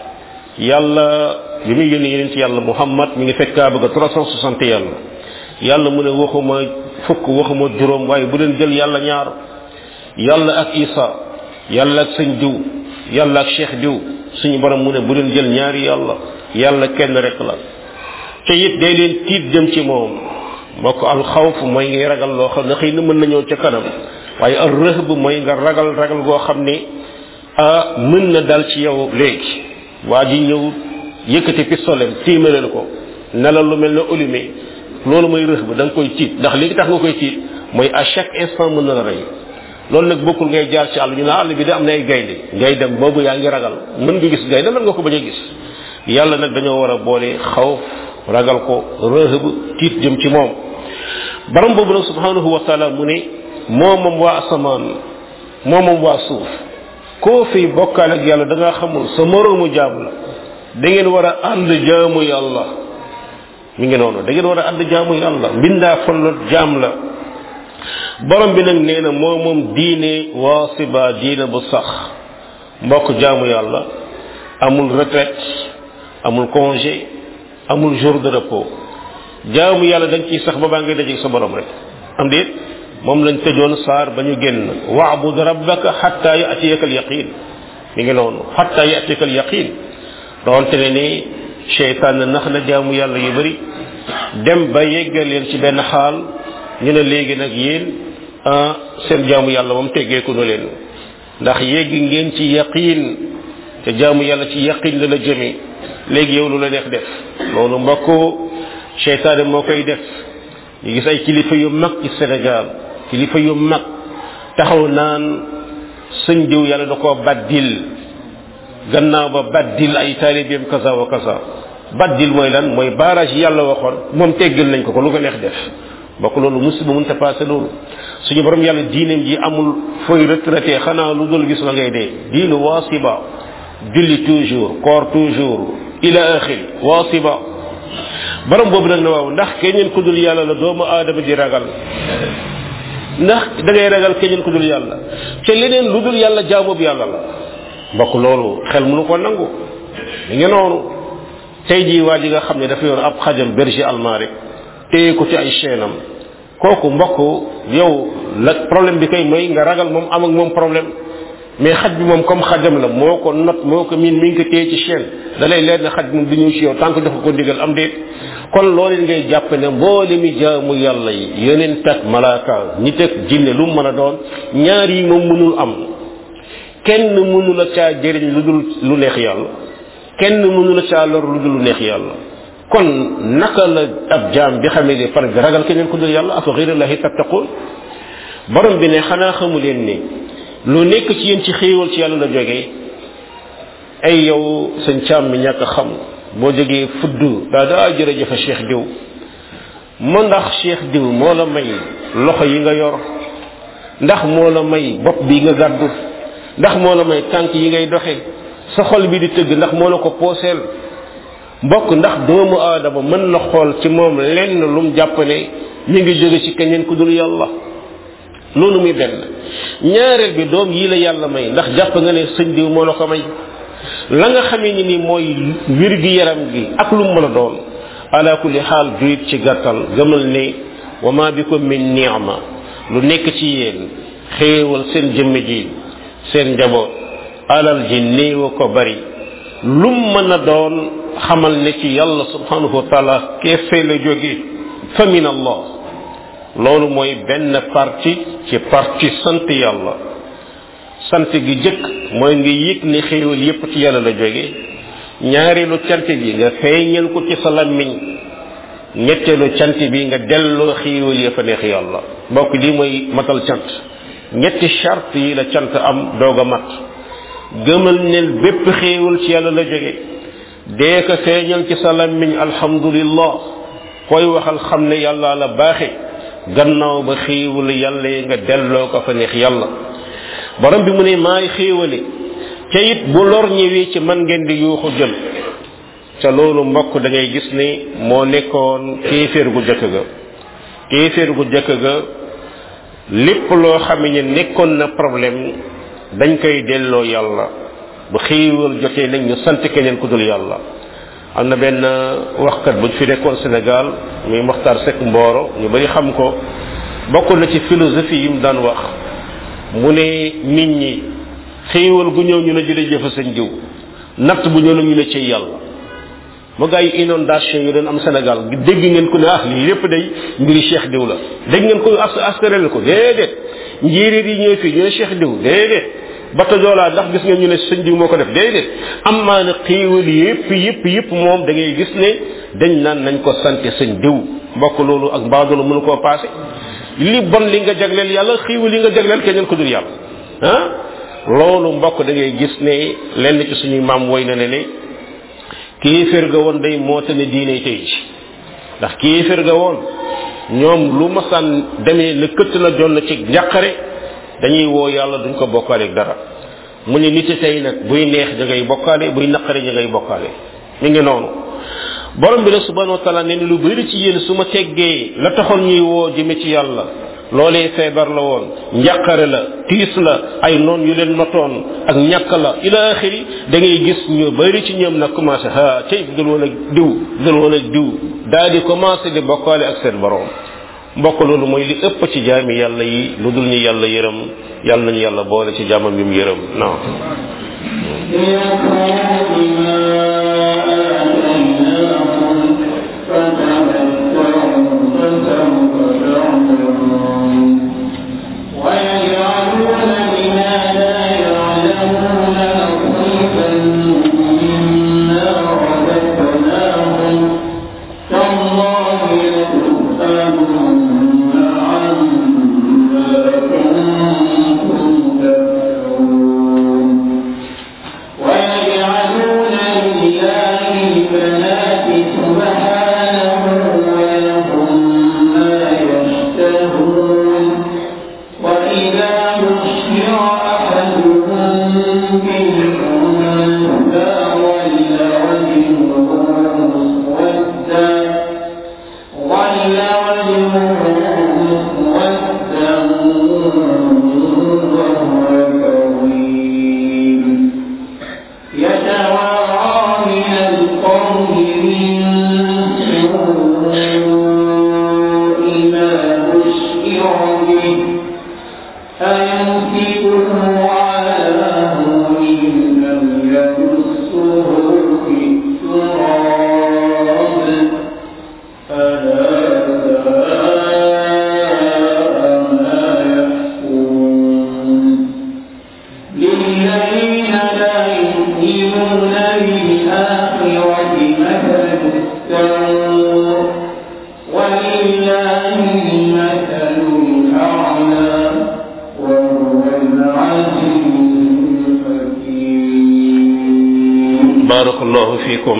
yàlla bi muy yónni yeneen ci yàlla muhammad mi ngi fekkaa bëgg trois cent soixante yàlla yàlla mu ne waxuma fukk waxuma juróom waaye bu leen jël yàlla ñaar yàlla ak isa yàlla ak sëñ diw yàlla ak cheikh diw suñu borom mu ne bu leen jël ñaari yàlla yàlla kenn rek la te it day leen tiit jëm ci moom mbokk al xawf mooy ngay ragal loo xam ne xëy na mën na ñëw ca kanam waaye al rëhb mooy nga ragal ragal goo xam ne ah mën na dal ci yow léegi waa ji ñëw yëkkati pistolem tiimaleel ko nelal lu mel ne allumé loolu mooy rëhb da nga koy tiit ndax li tax nga koy tiit mooy à chaque instant mën na la rey loolu nag bokkul ngay jaar ci àll ñu ne àll bi da am na ay gaynde ngay dem boobu yaa ngi ragal mën nga gis gaynde mën nga ko bañ a gis yàlla nag dañoo war a boole xawf ragal ko rëhb tiit jëm ci moom borom boobu nag subhanahu wa taala mu ne moo moom waa asamaan moo moom waa suuf koo fi bokkaal ak yàlla da nga xamul sa moroomu jaam la da ngeen war a ànd jaamu yàlla mi ngi noonu da ngeen war a ànd jaamu yàlla mbindaa fon jaam la borom bi nag nee na moo moom diine waasiba diine bu sax mbokk jaamu yàlla amul retraite amul congé amul jour de repos jaamu yàlla da nga ciy sax ba baa ngay dajeeg sa borom rek am déet moom lañ tëjoon saar ba ñu génn wa'bud rabbaka hatta ya'tiyaka al-yaqin mi ngi noonu hatta ya'tiyaka al-yaqin doonte ne ni cheytaan nax na jaamu yàlla yu bari dem ba yeggal leen ci benn xaal ñu ne léegi nag yéen ah seen jaamu yàlla moom teggeeku na leen ndax yegg ngeen ci yaqin te jaamu yàlla ci yaqin la la jëme léegi yow lu la neex def loolu mbokku cheytaan moo koy def ñu gis ay kilifa yu mag ci Sénégal kilifa yu mag taxaw naan sëñ diw yàlla da koo baddil gannaaw ba baddil ay taalibeem kaza wa kaza baddil mooy lan mooy barrage yàlla waxoon moom teggal nañ ko ko lu ko neex def bokk loolu musiba mënta passé loolu suñu borom yàlla diineem ji amul fooy retraité xanaa lu dul gis la ngay dee diinu waasiba julli toujours koor toujours ila axiri waasiba borom boobu nag ne waaw ndax keneen ku dul yàlla la doomu aadama di ragal ndax da ngay ragal keneen ku dul yàlla te leneen lu dul yàlla jaamu bi yàlla la mbokk loolu xel mënu ko nangu mi ngi noonu tey jii waa ji nga xam ne dafa yor ab xajam berger allemand rek téye ko ci ay chaîne am kooku mbokk yow la problème bi kay mooy nga ragal moom am ak moom problème mais xaj bi moom comme xajam la moo ko not moo ko miin mi ngi ko téye ci chaîne da lay leer ne xaj moom du ñëw ci yow tant que dafa ko digal am déet kon loolu ngay jàpp ne mboole mi jaamu yàlla yi yeneen tak malaaka nit ak jinne lu mën a doon ñaar yi moom mënul am kenn mënu la caa jëriñ lu dul lu neex yàlla kenn mënu la caa lor lu dul lu neex yàlla kon naka la ab jaam bi xamee ne par bi ragal keneen ku dul yàlla afa ghayrallahi tattaqun borom bi ne xanaa xamu leen ni lu nekk ci yéen ci xéewal ci yàlla la jógee ay yow seen caam mi ñàkk xam boo jógee fudd daa daa jërëjëfa cheikh diw moo ndax cheikh diw moo la may loxo yi nga yor ndax moo la may bopp bi nga gàddu ndax moo la may tànk yi ngay doxe sa xol bi di tëgg ndax moo la ko pooseel mbokk ndax doomu aadama mën na xool ci moom lenn lu mu jàpp ne mi ngi jóge ci keneen ku dul yàlla loolu muy benn ñaareel bi doom yii la yàlla may ndax jàpp nga ne sëñ diw moo la ko may la nga xamee ni ni mooy wir gi yaram gi ak lu mën a doon ala kulli xaal juit ci gàttal gëmal ne wa ma bikum min ni'ma lu nekk ci yéen xéewal seen jëmm ji seen njaboot alal ji néew ko bari lum mën a doon xamal ne ci yàlla subhanahu wa taala keefee la jóge fa min allah loolu mooy benn parti ci parti sant yàlla sant gi jëkk mooy nga yëg ne xéewal yépp ci yàlla la jóge ñaareelu cant bi nga feeñal ko ci sa lammiñ ñetteelu cant bi nga delloo xéewal ya fa neex yàlla mbokk lii mooy matal cant ñetti charte yi la cant am doog a mat gëmal ne bépp xéewal ci yàlla la jóge dee ko feeñal ci sa lammiñ alhamdulillah koy waxal xam ne yàlla la baaxe gannaaw ba xéewal yàlla yi nga delloo ko fa neex yàlla borom bi mu ne maay xéewale ca it bu lor ñëwee ci man ngeen di yuuxu jël ca loolu mbokk da ngay gis ne moo nekkoon kéeféer gu jëkk ga kéeféer gu jëkk ga lépp loo xam ne nekkoon na problème dañ koy delloo yàlla bu xéewal jotee nag ñu sant keneen ku dul yàlla am na benn waxkat bu fi nekkoon Sénégal muy Mokhtar Seck Mboro ñu bari xam ko bokk na ci philosophie yi mu daan wax mu ne nit ñi xéewal gu ñëw ñu ne jële jëfa seen jiw natt bu ñëw ñu ne ci yàlla mu gaa yi inondation yu doon am Sénégal dégg ngeen ko ne ah lii lépp day mbiri Cheikh diw la dégg ngeen ko as askanel ko déedéet njéeréer yi ñëw fii ñu ne Cheikh diw déedéet bata joolaa ndax gis ngeen ñu ne sëñ diw moo ko def déedéet am maa ne xéewal yépp yépp yépp moom da ngay gis ne dañ naan nañ ko sante sëñ diw mbokk loolu ak baadoolu mënu koo passé li bon li nga jagleel yàlla xéewal yi nga jagleel keneen ko dul yàlla ah loolu mbokk da ngay gis ne lenn ci suñuy maam woy na ne ne kéeféer ga woon day moo tane diine tey ji ndax kéeféer ga woon ñoom lu masaan demee la këtt na jon na ci njàqare dañuy woo yàlla duñ ko bokkaale ak dara mu ne nit tey nag buy neex da ngay bokkaale buy naqare da ngay bokkaale mi ngi noonu borom bi nag subhanahu wa taala ne lu bëri ci yéen su ma teggee la taxoon ñuy woo jëme ci yàlla loolee feebar la woon njàqare la tiis la ay noon yu leen notoon ak ñàkk la ila axiri da ngay gis ñu bëri ci ñoom nag commencé ha tey dul woon ak diw dul woon ak diw daal di commencé di bokkaale ak seen borom mbokk loolu mooy li ëpp ci jaami yàlla yi lu dul ñu yàlla yërëm yàlla nañu yàlla boole ci jaamam yu mu yërëm non barakallahu fikum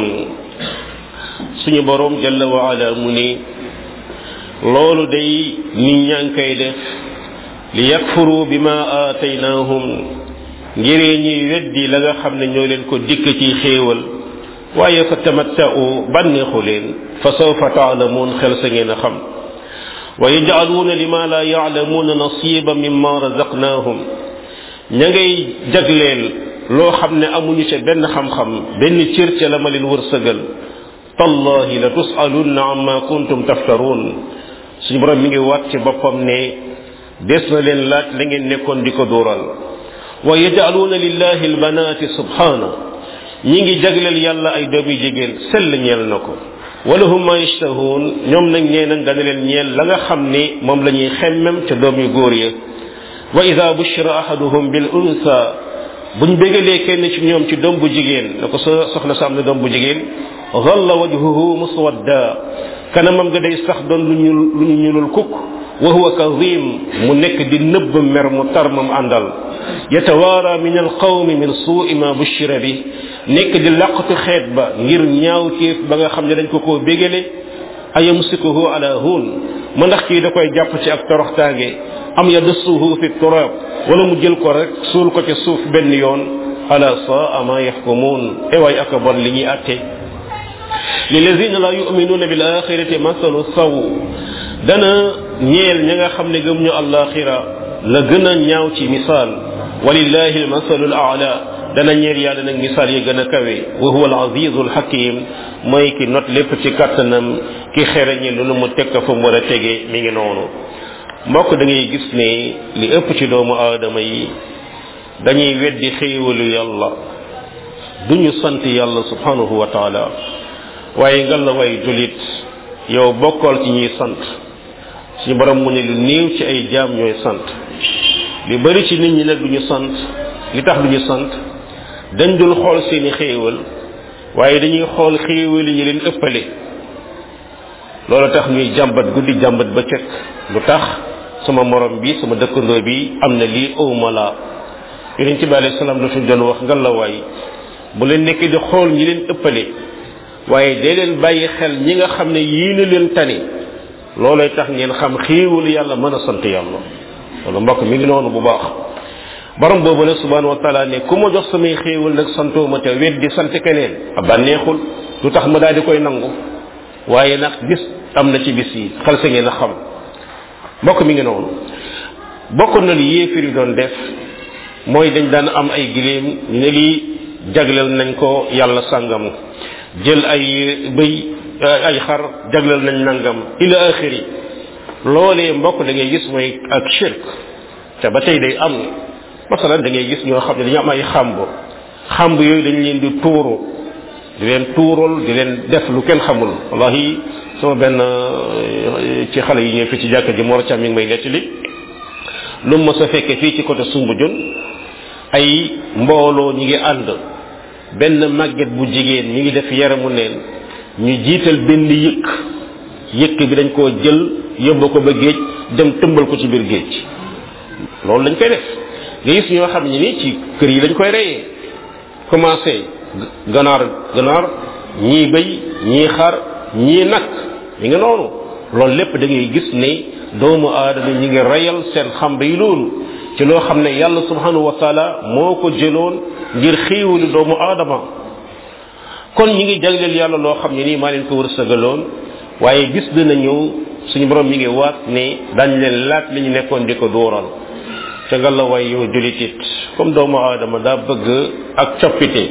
suñu borom jalla wa ala mu ni loolu day nit ñaa ngi koy def li yakfuru bima aataynahum ngiree ñuy weddi la nga xam ne ñoo leen ko dikk ci xéewal waaye fa tamatta'u bànneexu leen fa sawfa taalamuun xel sa ngeen a xam wa yaj'aluuna lima la ya'lamuuna nasiba mimma razaqnaahum ña ngay jagleel loo xam ne amuñu ca benn xam-xam benn cër ca la ma leen wërsëgal tallahi la tusalunna amma kuntum taftarun suñu borom mi ngi waat ci boppam ne des na leen laaj la ngeen nekkoon di ko dóoral wa yaj'aluna lillahi albanati subhana ñi ngi jagleel yàlla ay doomi jigéen sell ñeel na ko walahum ma yashtahun ñoom nag ñee nag dana leen ñeel la nga xam ni moom la ñuy xemmem ca doom yu góor ya wa ida bushira ahaduhum bil unsa buñ bégalee kenn ci ñoom ci doom bu jigéen na ko sa soxna sa am na doom bu jigéen dhalla wajhuhu muswadda kanamam nga day sax doon lu ñu lu ñu ñulul kukk wa huwa kadhim mu nekk di nëbb mer mu tar mam àndal yatawaara min alqawmi min suu'i ma bushira bi nekk di laqatu xeet ba ngir ñaaw kéef ba nga xam ne dañ ko koo bégale ayamsikuhu ala hun ma ndax kii da koy jàpp ci ak toroxtaange am yadussuhu fi turab wala mu jël ko rek suul ko ci suuf benn yoon ala saa ma yaxkumuun e waay aka bon li ñuy atte lilladina la yuminuuna bil axirati masalu saw dana ñeel ña nga xam ne gëm ñu alaxira la gën a ñaaw ci misaal walillahi almasalu al aala dana ñeel yàlla nag misaal yi gën a kawe wa huwa al azizu al hakim mooy ki not lépp ci kàttanam ki xereñi lu mu teg ko fa mu war a tege mi ngi noonu mbokk da ngay gis ne li ëpp ci doomu aadama yi dañuy weddi xéewalu yàlla duñu sant yàlla subhanahu wa taala waaye ngal la way julit yow bokkal ci ñuy sant suñu borom mu ne lu néew ci ay jaam ñooy sant li bari ci nit ñi nag duñu sant li tax duñu sant dañ dul xool seeni xéewal waaye dañuy xool xéewal yi leen ëppale loolu tax ñuy jàmbat guddi jàmbat ba cëkk lu tax sama morom bi sama dëkkandoo bi am na lii awma la yonent bi alayhi salaam dafa doon wax ngal la waay bu leen nekk di xool ñi leen ëppale waaye dee leen bàyyi xel ñi nga xam ne yii na leen tani loolay tax ngeen xam xéewal yàlla mën a sant yàlla loolu mbokk mi ngi noonu bu baax borom boobu nag subhanahu wa taala ne ku ma jox samay xéewal nag santoo ma te weddi sant keneen a bànneexul lu tax ma daal di koy nangu waaye nag bis am na ci bis yi xel sa ngeen a xam mbokk mi ngi noonu bokk na li yéefir yi doon def mooy dañ daan am ay giléem ñu ne lii jagleel nañ ko yàlla sàngam jël ay bëy ay xar jagleel nañ nangam ila axiri loolee mbokk da ngay gis mooy ak shirk te ba tey day am masalan da ngay gis ñoo xam ne dañu am ay xàmb xàmb yooyu dañ leen di tuuru di leen tuurul di leen def lu kenn xamul wallahi sama benn ci xale yi ñëw fi ci jàkka ji Mor Thiam mi ngi may nettali lu mu mës a fekkee fii ci côté Soumbédioune ay mbooloo ñi ngi ànd benn màgget bu jigéen mi ngi def yaramu neen ñu jiital benn yëkk yëkk bi dañ koo jël yóbbu ko ba géej dem tëmbal ko ci biir géej loolu dañ koy def nga gis ñoo xam ne ni ci kër yi dañ koy reyee commencé ganaar ganaar ñii bëy ñii xar ñii nag mi ngi noonu loolu lépp da ngay gis ne doomu aadama ñi ngi reyal seen xamba yi loolu ci loo xam ne yàlla subhanahu wa taala moo ko jëloon ngir xiiwali doomu aadama kon ñi ngi jagleel yàlla loo xam ne nii maa leen ko wërsëgaloon waaye bis dina ñëw suñu borom mi ngi waat ne dañ leen laaj li ñu nekkoon di ko dóoral te nga la way yow julitit comme doomu aadama daa bëgg ak coppite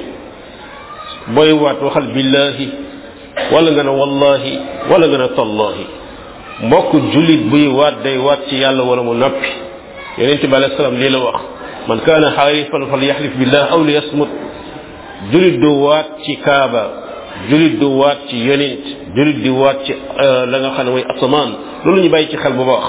booy waat waxal billahi wala nga ne wallahi wala nga ne tallahi mbokk julit buy waat day waat ci yàlla wala mu noppi yonente bi alayhi salaam lii la wax man kaana xaalifan fal yaxlif billah aw li yasmut julit du waat ci kaaba julit du waat ci yonent julit di waat ci la nga xam ne mooy asamaan loolu ñu bàyyi ci xel bu baax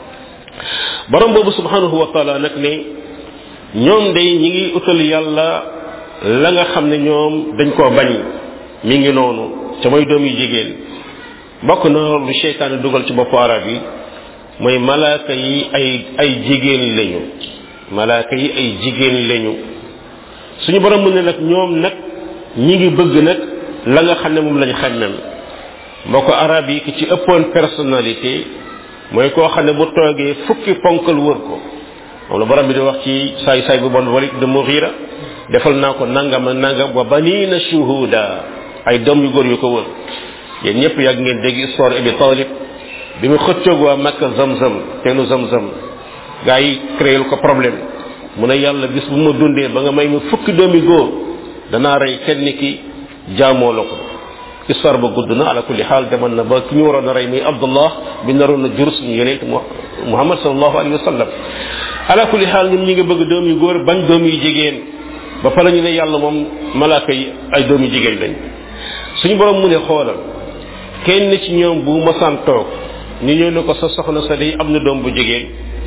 borom boobu subhanahu wa taala nag ne ñoom day ñi ngi utal yàlla la nga xam ne ñoom dañ koo bañ mi ngi noonu ca mooy doom yu jigéen bokk na lu seytaane dugal ci bopp arab yi mooy malaaka yi ay ay jigéen lañu malaaka yi ay jigéen lañu suñu borom mu ne nag ñoom nag ñi ngi bëgg nag la nga xam ne moom lañ xammem mbokk arab yi ki ci ëppoon personnalité mooy koo xam ne bu toogee fukki ponkal wër ko moom la borom bi di wax ci saay saay bu bon Walid de Mughira defal naa ko nangam ak nangam wa banina shuhuda ay doom yu góor yu ko wër yéen ñëpp yàgg ngeen dégg histoire Abi Talib bi mu xëccoog waa Makka Zamzam teenu Zamzam gaa yi créé ko problème mu ne yàlla bis bu ma dundee ba nga may ma fukki doomi góor danaa rey kenn ki jaamoo la ko histoire ba gudd na ala kulli xaal demal na ba ki ñu waroon a rey muy Abdullah bi naroon a jur suñu yonent Muhammad sallallahu alayhi wa sallam ala kulli xaal ñun ñi nga bëgg doom yu góor bañ doom yu jigéen ba pare ñu ne yàlla moom malaaka yi ay doom yu jigéen lañ suñu borom mu ne xoolal kenn ci ñoom bu masaan toog ñu ñëw ne ko sa soxna sa day am na doom bu jigéen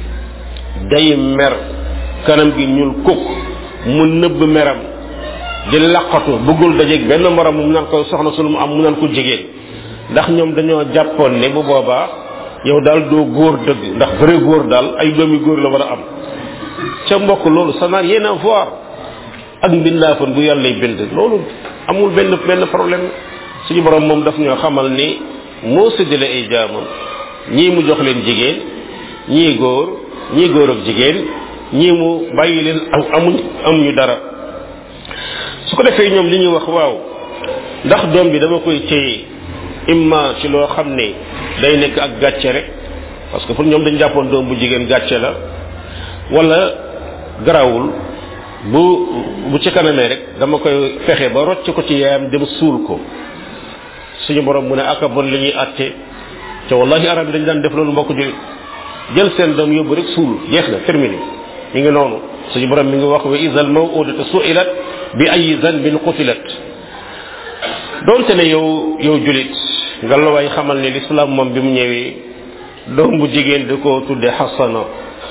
day mer kanam gi ñuul kukk mu nëbb meram di laqatu bëggul dajeeg benn morom mu naan ko soxna su mu am mu naan ko jigéen ndax ñoom dañoo jàppoon ne bu boobaa yow daal doo góor dëgg ndax vrai góor daal ay doomi góor la war a am ca mbokk loolu ça n'a rien à voir ak mbindaafoon bu yàllay bind loolu amul benn benn problème suñu borom moom daf ñoo xamal ni moo séddale ay jaamam ñii mu jox leen jigéen ñii góor ñii góor ak jigéen ñii mu bàyyi leen am amuñ amuñu dara su ko defee ñoom li ñuy wax waaw ndax doom bi dama koy téye imma ci loo xam ne day nekk ak gàcce rek parce que pour ñoom dañ jàppoon doom bu jigéen gàcce la wala garawul bu bu ci kanamee rek dama koy fexe ba rocc ko ci yaayam dem suul ko suñu borom mu ne aka bon li ñuy àtte te wallahi arab yi dañ daan def loolu mbokk jullit jël seen doom yóbbu rek suul jeex na terminé mi ngi noonu suñu borom mi ngi wax wa idha al maw'udatu su'ilat bi ay zanbin qutilat doonte ne yow yow julit nga la waay xamal ne l'islam moom bi mu ñëwee doom bu jigéen da koo tudde xasana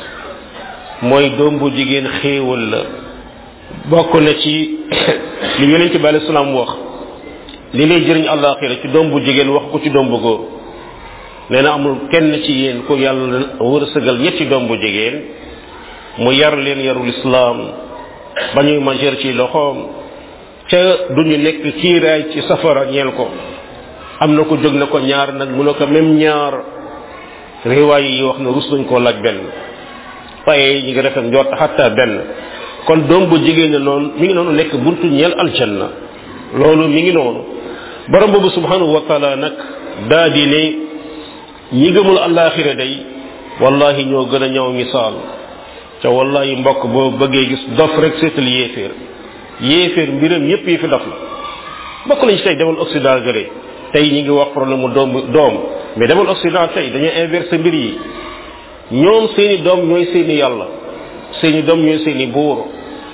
mooy doom bu jigéen xéewal la bokk na ci li yonente bi alayhi salaam wax li lay jëriñ àllaaxira ci doom bu jigéen wax ko ci doom bu góor nee na amul kenn ci yéen ko yàlla wërsëgal ñetti doom bu jigéen mu yar leen yarul islam ba ñuy majeur ci loxoom ca duñu nekk kiiraay ci safara ñeel ko am na ko jóg na ko ñaar nag mu ne ko même ñaar riwaay yi wax na rus nañ koo laaj benn waaye ñi ngi rafet njort xatta benn kon doom bu jigéen noonu mi ngi noonu nekk buntu ñeel aljanna loolu mi ngi noonu borom boobu subhanahu wa taala nag daa di ne ñi gëmul àllaaxira day wallahi ñoo gën a ñëw misaal ca wallahi mbokk boo bëggee gis dof rek seetal yéeféer yéeféer mbiram yépp yi fi dof la bokk lañ ci tey demal Occident gële tey ñi ngi wax problème mu doom doom mais demal Occident tey dañuy inversé mbir yi ñoom seeni doom ñooy seeni yàlla seeni doom ñooy seeni buur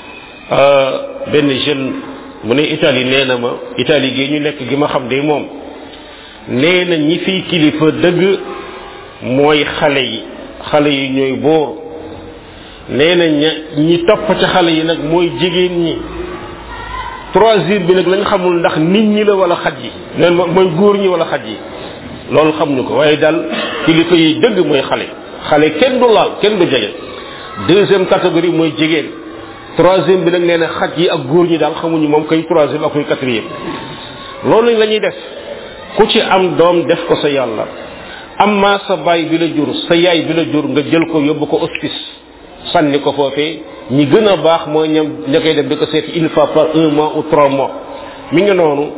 benn jeune mu ne Italie nee na ma Italie gi ñu nekk gi ma xam de moom nee na ñi fiy kilifa dëgg mooy xale yi xale yi ñooy buur nee na ña ñi topp ca xale yi nag mooy jigéen ñi troisième bi nag lañ xamul ndax nit ñi la wala xaj yi neen mooy góor ñi wala xaj yi loolu xamuñu ko waaye daal kilifa yi dëgg mooy xale xale kenn du laal kenn du jege deuxième catégorie mooy jigéen troisième bi nag nee na xaj yi ak góor ñi daal xamuñu moom kay troisième ak koy quatrième loolu la ñuy def ku ci am doom def ko sa yàlla amma sa baay bi la jur sa yaay bi la jur nga jël ko yóbbu ko hospice sànni ko foofee ñi gën a baax mooy ñam ña koy def di ko seeti une fois par un mois ou trois mois mi ngi noonu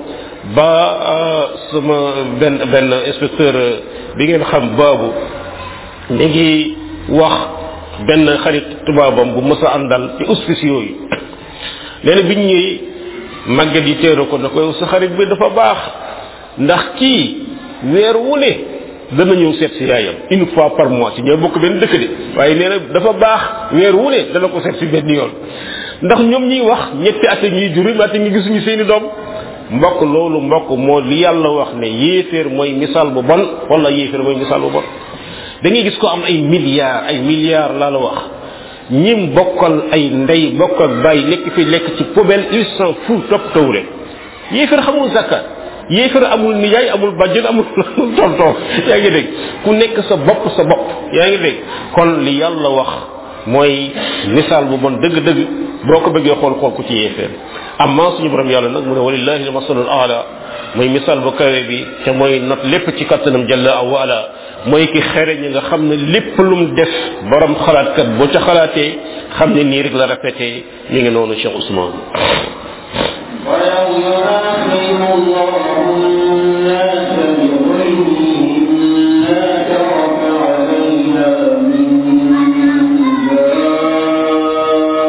ba sama benn benn inspecteur bi ngeen xam baabu mi ngi wax benn xarit tubaabam bu mës a àndal ci hospice yooyu nee na biñ ñëwee màgget yi teeru ko na koy sa xarit bi dafa baax ndax kii weer wu ne dana ñëw seet si yaayam une fois par mois ci ñoo bokk benn dëkk de waaye nee na dafa baax weer wu ne dana ko seet si benn yoon ndax ñoom ñuy wax ñetti at ñuy juróomi at ñi gisuñu seeni doom mbokk loolu mbokk moo li yàlla wax ne yéeféer mooy misaal bu bon wala yéeféer mooy misaal bu bon da ngay gis ko am ay milliards ay milliards laa la wax ñim bokkal ay ndey bokk ak bàyyi nekk fi lekk ci poubelle il s'en fout topp tawule yéeféer xamul zakat yéefar amul nijaay amul bàjjen amul tonton yaa ngi dégg ku nekk sa bopp sa bopp yaa ngi dégg kon li yàlla wax mooy misaal bu bon dëgg-dëgg boo ko bëggee xool xool ku ci yéeféer amma suñu borom yàlla nag mu ne walillahi al-masalul a'la mooy misaal bu kawe bi te mooy not lépp ci kattanam jalla wa ala mooy ki xere ñi nga xam ne lépp lum def borom xalaatkat boo ca xalaatee xam ne nii rek la rafetee mi ngi noonu Cheikh Ousmane ويوم يؤاخذ الله الناس بظلمهم ما ترك عليها من دابة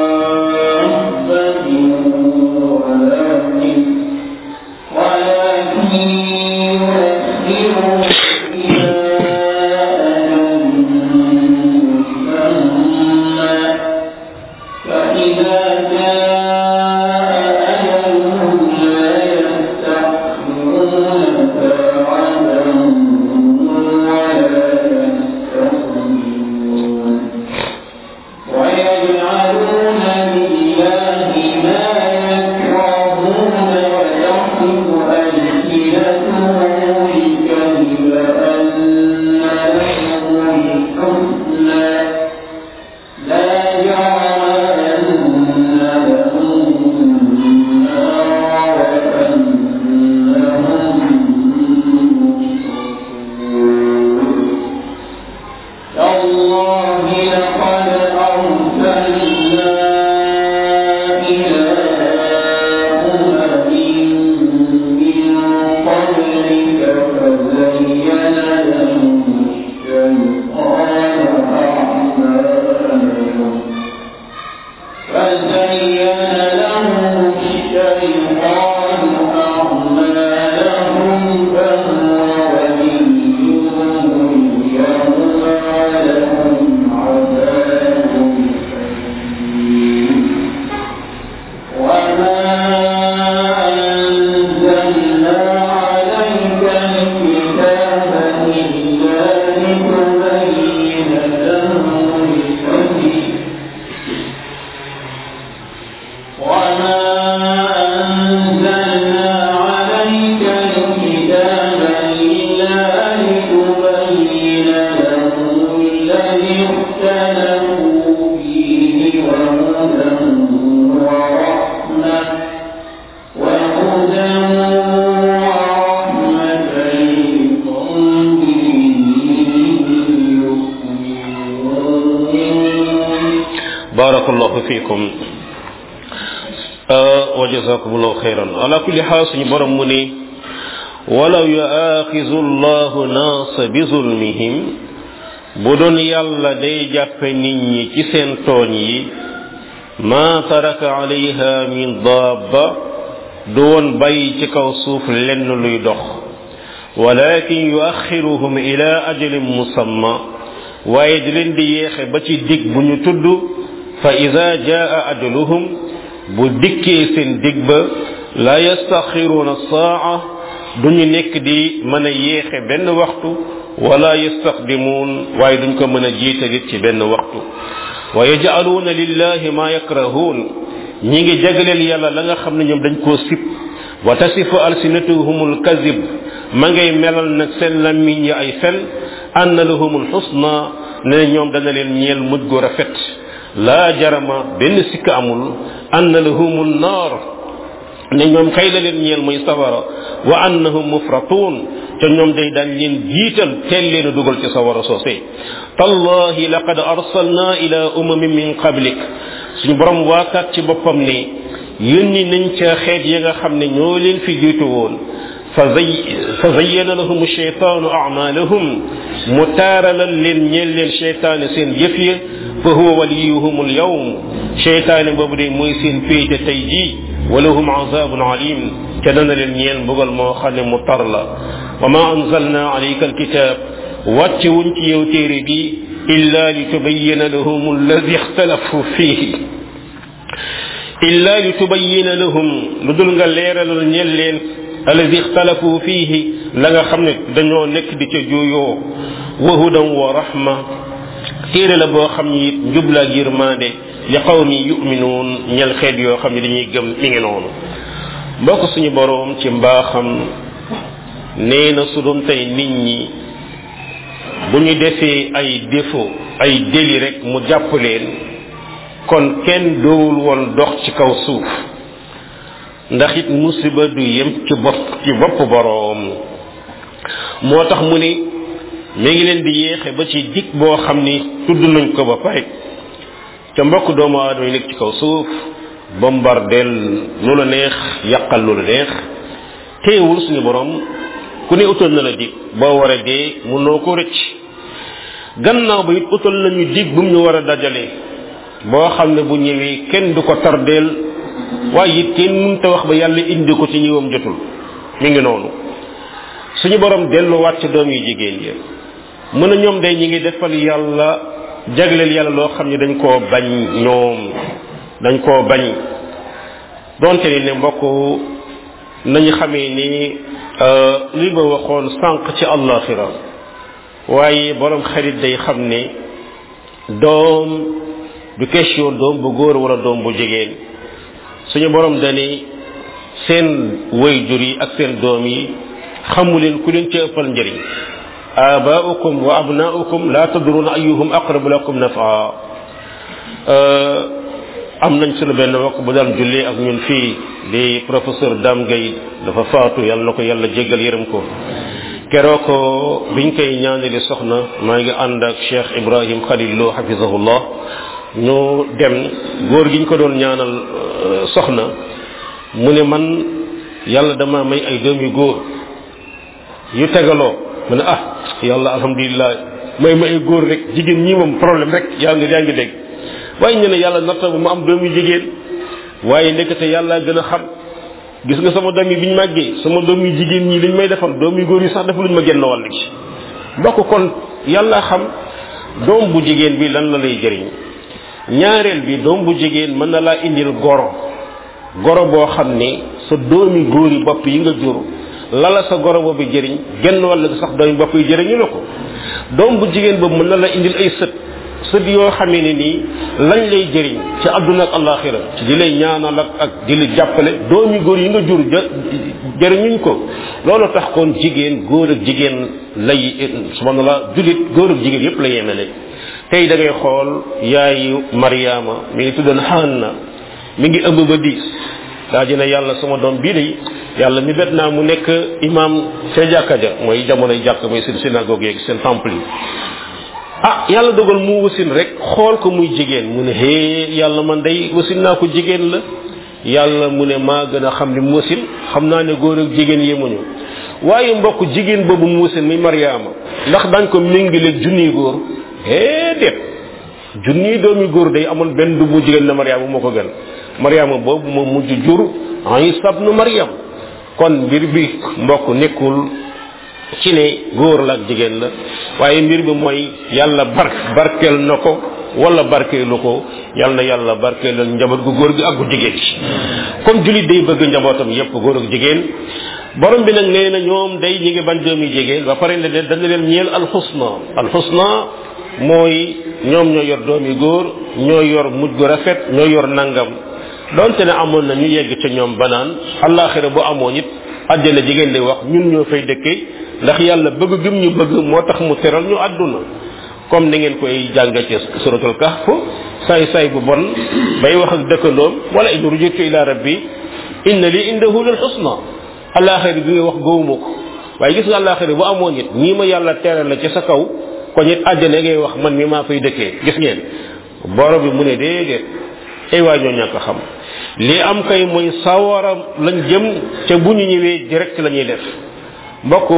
fikum wa jazakumullahu khairan ala kulli haal suñu borom mu ni walaw yu'axizu allahu naasa bi zulmihim bu doon yàlla day jàppe nit ñi ci seen tooñ yi ma taraka alayha min dabba du woon bàyyi ci kaw suuf lenn luy dox walakin yuaxiruhum ila ajalin musamma waaye di leen di yeexe ba ci dig bu ñu tudd fa ida jaa ajaluhum bu dikkee seen dig ba la yastaxiruuna saa duñu nekk di mën a yeexe benn waxtu wala yastaqdimuun waaye duñ ko mën a jiitalit ci benn waxtu wa yaj'aluuna lillahi ma yakrahuun ñi ngi jagleel yàlla la nga xam ne ñoom dañ koo sib wa tasifu alsinatuhumul kazib ma ngay melal nag seen lammiñ yi ay fen anna lahumul husna ne ñoom dana leen ñeel mujj gu rafet laa jarama benn sikk amul anna lahumun naar ne ñoom kay la leen ñeel mooy sawara wa annahum mufratun te ñoom day daan leen jiital teel leen a dugal ci sawara soosé tallahi laqad arsalna ila umamin min qablik suñu borom waakaat ci boppam ne yónni nañ ca xeet ya nga xam ne ñoo leen fi jiitu woon fa zayyana lahum shaytaanu a'malahum mu taaralal leen ñeel leen shaytaane seen jëf ya fa huwa waliyuhum al yawm shaytaane boobu de mooy seen péete tey jii walahum azabun alim te dana leen ñeel mbugal moo xam ne mu tar la wa ma anzalna alayka alkitab wàcce wuñ ci yow téere bi illa li tubayyina lahum alladi ixtalafu fihi illa li tubayyina lahum lu dul nga leeralal ñeel leen alladi ixtalafu fihi la nga xam ne dañoo nekk di ca juuyoo wa hudan wa rahma téere la boo xam ni njubla ak yërmande li qawmi yu'minuun ñel xeet yoo xam ne dañuy gëm mi ngi noonu mbokk suñu boroom ci mbaaxam nee na su doon tey nit ñi bu ñu defee ay défaut ay déli rek mu jàpp leen kon kenn doowul woon dox ci kaw suuf ndax it musiba du yem ci bopp ci bopp boroom moo tax mu ni mi ngi leen di yéexe ba ci dig boo xam ni tudd nañ ko ba pare ca mbokk doomu aadama yi nekk ci kaw suuf bombardeel lu la neex yàqal lu la neex teewul suñu borom ku ne utal na la dig boo war a dee mënoo ko rëcc gannaaw ba it utal nañu dig bu mu ñu war a dajale boo xam ne bu ñëwee kenn du ko tardeel waaye it kenn mënta wax ba yàlla indi ko ci ñëwam jotul mi ngi noonu suñu borom delluwaat ci doom yu jigéen yi mën a ñoom day ñi ngi defal yàlla jagleel yàlla loo xam ne dañ koo bañ ñoom dañ koo bañ donte ni ne mbokk nañu xamee ni li ba waxoon sànq ci àllaaxira waaye borom xarit day xam ne doom du question doom bu góor wala doom bu jigéen suñu borom dani seen waajur yi ak seen doom yi xamu leen ku leen ci ëppal njëriñ abaaukum wa abnaaukum la tadruna ayyuhum aqrabu lakum nafa am nañ sunu benn mbokk bu daan jullee ak ñun fii di professeur Dame Gueye dafa faatu yàlla na ko yàlla jéggal yërëm ko keroo ko biñ koy ñaanali soxna maa ngi ànd ak Cheikh Ibrahim Khalil Lo hafizahullah ñu dem góor gi ñu ko doon ñaanal soxna mu ne man yàlla dama may ay doom yu góor yu tegaloo mu ne ah yàlla alhamdulilah may ma ay góor rek jigéen ñi moom problème rek yaa ngi yaa ngi dégg waaye ñu ne yàlla natta bu ma am doom yu jigéen waaye ndekete yàlla gën a xam gis nga sama doom yi biñ màggee sama doom yu jigéen ñi liñ may defal doom yu góor yi sax defaluñ ma genn wàll gi mbokk kon yàlla xam doom bu jigéen bi lan la lay jëriñ ñaareel bi doom bu jigéen mën na laa indil goro goro boo xam ne sa doomi góor yi bopp yi nga jur lala sa goro boobu jëriñ genn wàll gi sax doomi bopp yi jëriñu la ko doom bu jigéen boobu mën na la indil ay sët sët yoo xamee ne nii lañ lay jëriñ ci àdduna ak àllaaxira ci di lay ñaanal ak ak di la jàppale doomi góor yi nga jur jëriñuñ ko loolu tax kon jigéen góor ak jigéen lay subhanallah julit góor ak jigéen yépp la yemele tey da ngay xool yaayu Mariama mi ngi tuddoon Hanna mi ngi ëmb ba diis daa dina yàlla sama doom bii de yàlla mi bet naa mu nekk imam ca jàkka ja mooy jamonoy jàkk mooy seen synagogue yeeg seen temple yi ah yàlla dogal mu wasin rek xool ko muy jigéen mu ne hee yàlla man day wasin naa ko jigéen la yàlla mu ne maa gën a xam li mu wasin xam naa ne góor ak jigéen yemuñu waaye mbokk jigéen boobu mu wasin muy Mariama ndax dañ ko méngaleeg junniy góor hee déet junniy doomi góor day amul benn du mu jigéen na Mariama moo ko gën Mariama boobu moo mujj jur Isa ibnu Maryam kon mbir bi mbokk nekkul ci ne góor la ak jigéen la waaye mbir bi mooy yàlla bar barkeel na ko wala barkeelu ko yàlla na yàlla barkeelal njaboot gu góor gi ak gu jigéen ci comme julit day bëgg njabootam yépp góor ak jigéen borom bi nag nee na ñoom day ñi ngi ban doomi jigéen ba pare ne dana leen ñeel alxusna alxusna mooy ñoom ñoo yor doomi góor ñoo yor mujj gu rafet ñoo yor nangam donte ne amoon na ñu yegg ca ñoom banaan àllaaxira bu amoon it àjjana jigéen lay wax ñun ñoo fay dëkkee ndax yàlla bëgg gëm ñu bëgg moo tax mu teral ñu àdduna comme ni ngeen koy jànga ci suratul kahf saay saay bu bon bay wax ak dëkkandoom wala in rujitu ila rabbi inna li indahu lil husna àllaaxira bi nga wax gëwuma ko waaye gis nga àllaaxira bu amoon it ñii ma yàlla teral la ci sa kaw ko it àjjana ngay wax man mi maa fay dëkkee gis ngeen boro bi mu ne déedéet ay waay ñoo ñàkk xam li am kay mooy sawara lañ jëm ca bu ñu ñëwee direct la ñuy def mbokk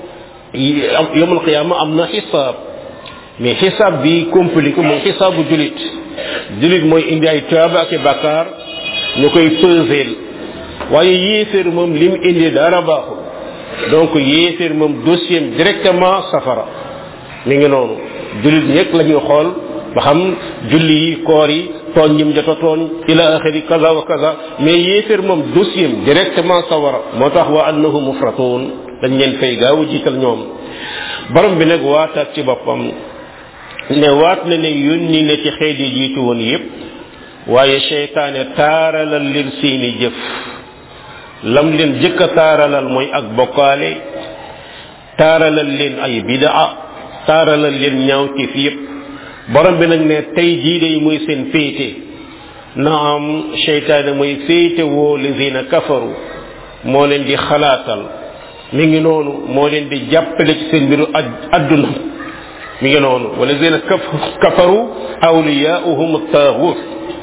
yawmul qiyaama am na xisaab mais xisaab bi compliqué mooy xisaabu julit julit mooy indi ay tuyaaba ak i bàkkaar ñu koy peseel waaye yéeféer moom li mu indi dara baaxul donc yéeféer moom dossier directement safara mi ngi noonu julit ñëpp la ñuy xool ba xam julli yi koor yi tooñ ñim jota tooñ ila axiri kaza wa kaza mais yéeféer moom dossier directement sawara moo tax wa annahu mufratun dañ leen fay gaaw jiital ñoom borom bi nag waataat ci boppam ne waat na ne yónni na ci xeet yi jiitu woon yépp waaye seytaane taaralal leen seeni jëf lam leen jëkk a taaralal mooy ak bokkaale taaralal leen ay bidaa taaralal leen ñaawteef yépp borom bi nag ne tey jii day mooy seen féete na am seytaane mooy féete woo lazina kafaru moo leen di xalaatal mi ngi noonu moo leen di jàppale ci seen mbiru adduna mi ngi noonu wala lazina kafaru awliyaa'uhum at-taaghut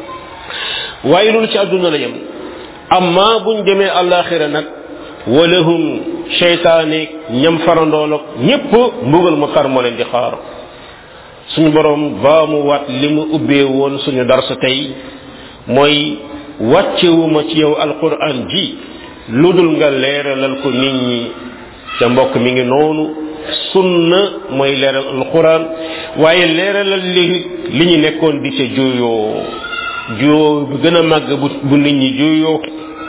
waaye loolu ci adduna la yem amma buñ demee àllaaxira nag walahum seytaane ñam farandool ak ñépp mbugal mu tar moo leen di xaar suñu borom ba mu waat li mu ubbee woon suñu darsa tey mooy wàccewuma ci yow alquran ji lu dul nga leeralal ko nit ñi ca mbokk mi ngi noonu sunna mooy leeral alquran waaye leeralal li li ñu nekkoon di ca juyoo juyoo bu gën a màgg bu bu nit ñi juyoo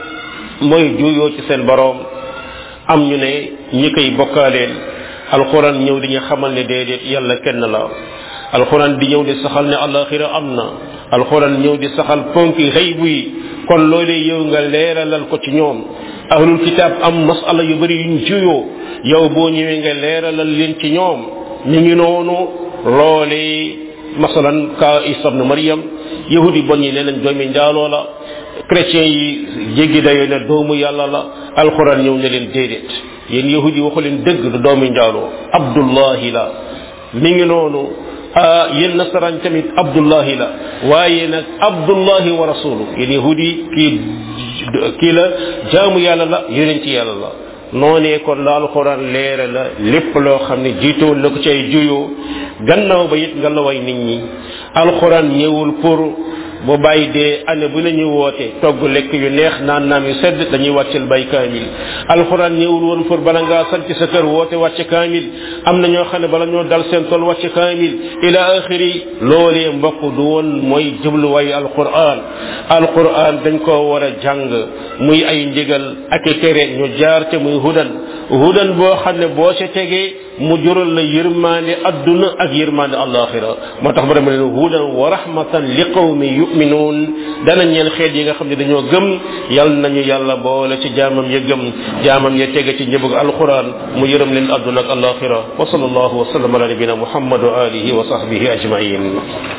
mooy juyoo ci seen borom am ñu ne ñi koy bokkaaleel alquran ñëw di ñu xamal ne déedéet yàlla kenn la alquran di ñëw di saxal ne alaxira am na alquran ñëw di saxal ponki xëybu yi kon loolee yow nga leeralal ko ci ñoom ahlul kitab am masala yu bari yuñ juyoo yow boo ñëwee nga leeralal leen ci ñoom ñu ngi noonu loolee masalan ka Isa ibn Maryam yahudi bon ñi nee nañ doomi njaaloo la chrétien yi jéggi dayoo ne doomu yàlla la alquran ñëw ne leen déedéet yéen yahudi waxu leen dëgg du doomi njaaloo abdullahi la mi ngi noonu ah yéen nasaraan tamit abdullahi la waaye nag abdullahi wa rasulu yéen yahudi kii kii la jaamu yàlla la yonent ci yàlla la noonee kon la alxuraan leera la lépp loo xam ne jiitoon la ko ci ay juyoo gannaaw ba it nga la way nit ñi alxuraan ñëwul pour bu bàyyi dee année bu la ñuy woote togg lekk yu neex naan naan yu sedd dañuy wàccel bay kaamil alxuraan ñëwul woon pour bala ngaa sant sa kër woote wàcce kaamil am na ñoo xam ne bala ñoo dal seen tool wàcce kaamil ila axiri loolee mbokk du woon mooy jubluwaayu alxuraan alxuraan dañ koo war a jàng muy ay ndigal ak i tere ñu jaar ca muy hudan hudan boo xam ne boo ca tegee mu jural la yërmaande adduna ak yërmaande alaxira moo tax borom ne hudan wa rahmatan li qawmi yu'minun dana ñeen xeet yi nga xam ne dañoo gëm yal nañu yàlla boole ci jaamam ya gëm jaamam ya tege ci njëbug alquran mu yërëm leen adduna ak alaxira wa sallallahu wa sallam ala nabina muhammad wa alihi wa sahbihi ajmain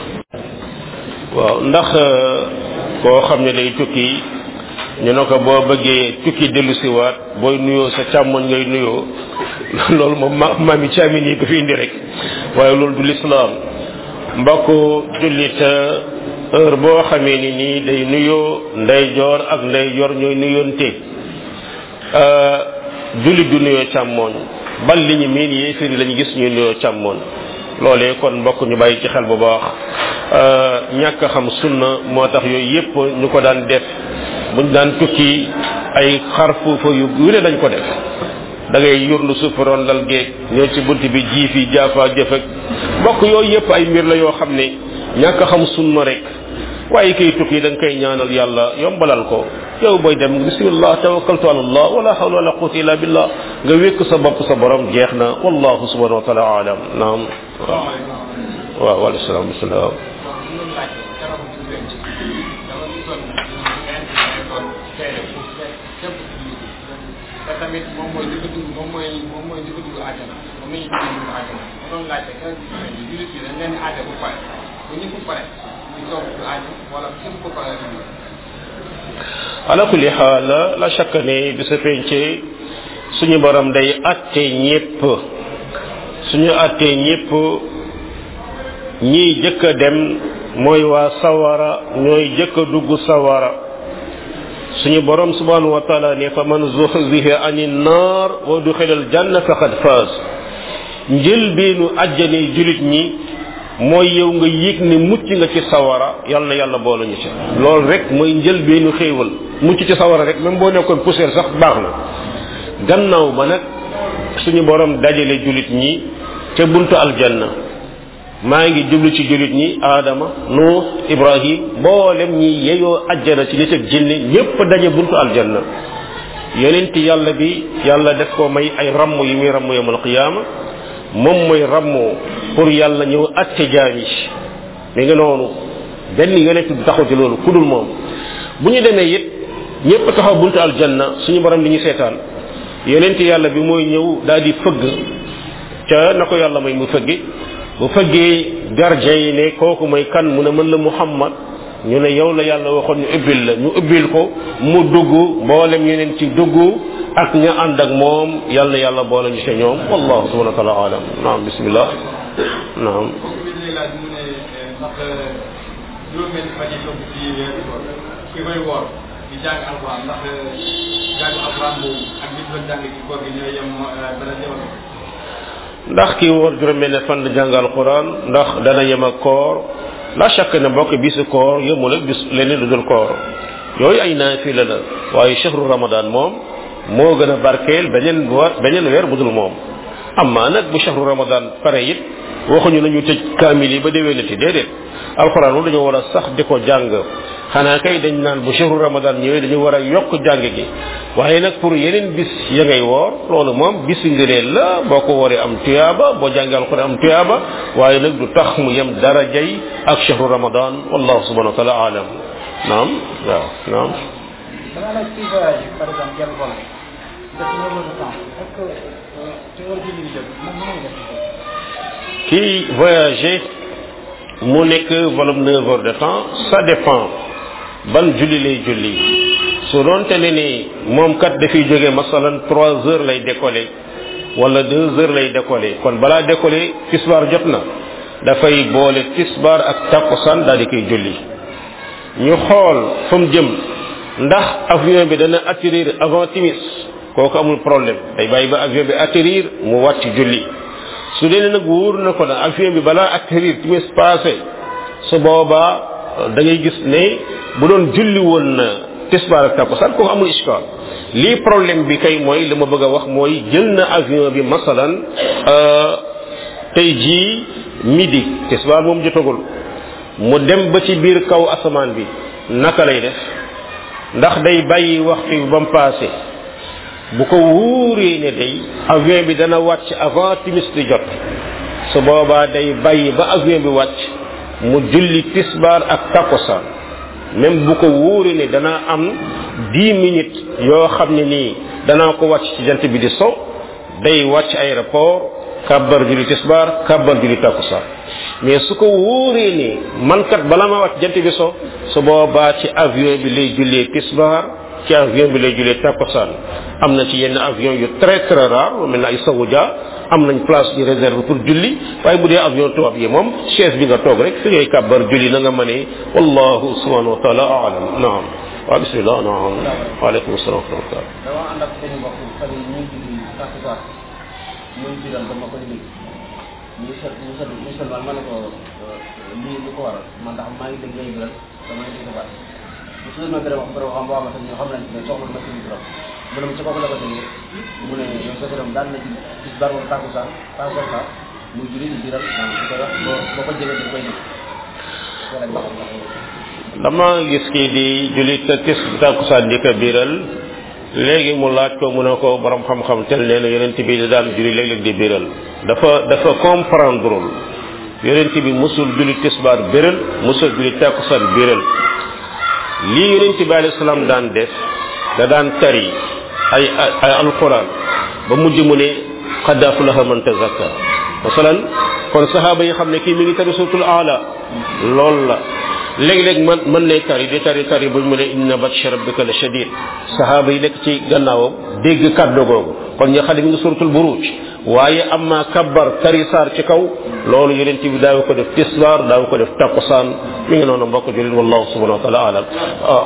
waaw ndax koo xam ne day tukki ñu ne ko boo bëggee tukki dellu siwaat booy nuyoo sa càmmoñ ngay nuyoo loolu moom ma maam yi caamin yi ko fi indi rek waaye loolu du lislaam mbokk jullit heure boo xamee ni nii day nuyoo ndeyjoor ak ndeyjoor ñooy nuyoonte jullit du nuyoo càmmooñ bal li ñu miin yéeféer yi lañu gis ñuy nuyoo càmmooñ loolee kon mbokk ñu bàyyi ci xel bu baax ñàkk xam sunna moo tax yooyu yépp ñu ko daan def buñ daan tukki ay xar foofa yu wile dañ ko def da ngay yurlu suufaroon lal géeg ñëw ci bunt bi jiif yi jaafa jëf ak mbokk yooyu yépp ay mbir la yoo xam ne ñàkk xam sunna rek waaye kay tukki da nga koy ñaanal yàlla yombalal ko yow booy dem bismillah tawakkaltu ala allah wala hawla wala quwwata illa billah nga wékk sa bopp sa borom jeex na wallahu subhanahu wa taala alam naam waaw waaleykum salaam bismillah tamit moom mooy li ko dugg moom mooy moom mooy li ko dugg àjjana moom la ñuy dugg àjjana ma doon laajte que jullit bi dañ leen di àjjana bu pare bu ñu ko pare ñu toog du àjjana wala képp ko pare ala kulli xaal la chaque ne bi sa pencee suñu borom day atte ñépp suñu attee ñépp ñiy jëkk a dem mooy waa sawara ñooy jëkk a dugg sawara suñu borom subhanahu wa taala ne fa man zuhziha ani naar wa duxila al janna faqad faaz njël beenu àjjane julit ñi mooy yow nga yëg ne mucc nga ci sawara yal na yàlla boole ñu ci loolu rek mooy njël beenu xéewal mucc ci sawara rek même boo nekkoon poussière sax baax na gannaaw ba nag suñu borom dajale julit ñi te buntu aljanna maa ngi jublu ci julit ñi aadama nuux ibrahim boolem ñi yeyoo ajjana ci nit ak jinne ñépp daje buntu aljanna yonent yàlla bi yàlla def ko may ay ramm yu muy ramm yawmal qiyaama moom mooy rammoo pour yàlla ñëw atte jaam yi mi ngi noonu benn yonent du taxaw ci loolu ku dul moom bu ñu demee it ñépp taxaw buntu aljanna suñu borom li ñu seetaan yonent yàlla bi mooy ñëw daal di fëgg ca na ko yàlla may mu fëggi bu fëggee gardien yi ne kooku mooy kan mu ne mën la muhammad ñu ne yow la yàlla waxoon ñu ubbil la ñu ubbil ko mu dugg mboolem yeneen ci dugg ak ña ànd ak moom yàlla yàlla boole ñu ci ñoom wallahu subhanahu wa taala alam naam bismillah naam ki koy woor di jàng alquran ndax jàng alquran boobu ak di doon jàng ci koor gi ñooy yem dara ñëwal ndax ki woor juróom benn fan la jàng alquran ndax dana yem ak koor la chaque ne mbokk bisu koor yëmul ak bis leneen lu dul koor yooyu ay naafila la waaye chahru ramadan moom moo gën a barkeel beneen wa beneen weer bu dul moom amma nag bu chahru ramadan pare it waxuñu nañu tëj kaamil yi ba déwénati déedéet alquran moom dañoo war a sax di ko jàng xanaa kay dañ naan bu chahru ramadan ñëwee dañu war a yokk jàng gi waaye nag pour yeneen bis ya ngay woor loolu moom bis ngëneel la boo ko wooree am tuyaaba boo jàngee alquran am tuyaaba waaye nag du tax mu yem darajay ak chahru ramadan wallahu subhanahu wa taala alam naam waaw naam kii voyager mu nekk volume neuf heures de temps ça dépend ban julli lay julli su doonte ne ni moom kat dafay jóge masalan trois heures lay décoller wala deux heures lay décoller kon balaa décoller tisbaar jot na dafay boole tisbaar ak takkusaan daal di koy julli ñu xool fa mu jëm ndax avion bi dana atterrir avant timis kooku amul problème day bàyyi ba avion bi atterrir mu wàcc julli su dee nag wóor na ko na avion bi balaa atterrir timis passé su boobaa da ngay gis ne bu doon julli woon na tisbaar ak takkusaan kooku amul iskal lii problème bi kay mooy li ma bëgg a wax mooy jël na avion bi masalan tey jii midi tisbaar moom jotagul mu dem ba ci biir kaw asamaan bi naka lay def ndax day bàyyi waxtu bi ba mu passé bu ko wóoree ne day avion bi dana wàcc avant timis di jot su boobaa day bàyyi ba avion bi wàcc mu julli tisbaar ak takkusaan même bu ko wóoree ne dana am dix minutes yoo xam ne nii danaa ko wàcc ci jant bi di so day wàcc aéroport kàbbar julli tisbaar kàbbar julli takkusaan mais su ko wóoree ne man kat bala ma wàcc jant bi so su boobaa ci avion bi lay jullee tisbaar ci avion bi lay julee takkusaan am na ci yenn avion yu très très rare mel na ay Saoudia am nañ place di réserve pour julli waaye bu dee avion tubaab yi moom chaise bi nga toog rek fi ngay kàbbar julli na nga mënee wallahu subhanahu wa taala aalam naam waaw bismillah naam waaleykum salaam wa rahmatullah dama ànd ak seen mbokk fan yi ñuy julli takkusaan muy biral dama ko dégg ñu set ñu set ñu set ma ne ko lii lu ko waral man ndax maa ngi dégg ngay biral dama ne ko baat bu su ma biral wax biral xam waa ma ñu xam nañ ne soxla ma ci biral mu ne ci kooku la ko déggee mu ne yow sa biram daan na ci gis bar wala takkusaan takkusaan muy julli di biral di koy wax boo boo ko jege di koy dégg dama gis kii di julli te tis takkusaan di ko biral léegi mu laaj ko mu ne ko borom xam-xam tel nee na yonent bi da daan julli léeg-léeg di biral dafa dafa comprendre yonent bi musul julli tisbaar biral musul julli takkusaan biral lii yonent bi alayhi salaam daan def da daan tari ay ay alquran ba mujj mu ne qad aflaha man tazakka masalan kon sahaaba yi xam ne kii mi ngi tari suratul aala lool la léeg-léeg man mën nay tari di tari tari buñ mu ne inna batsha rabbika la shadid sahaaba yi nekk ci gannaawam dégg kàddu googu kon ñu xam ne mi ngi suratul buruj waaye amma kabbar tari saar ci kaw loolu yonent bi daaw ko def tisbaar daaw ko def takkusaan mi ngi noonu mbokk jullit wallahu subhanahu wa taala alam waaw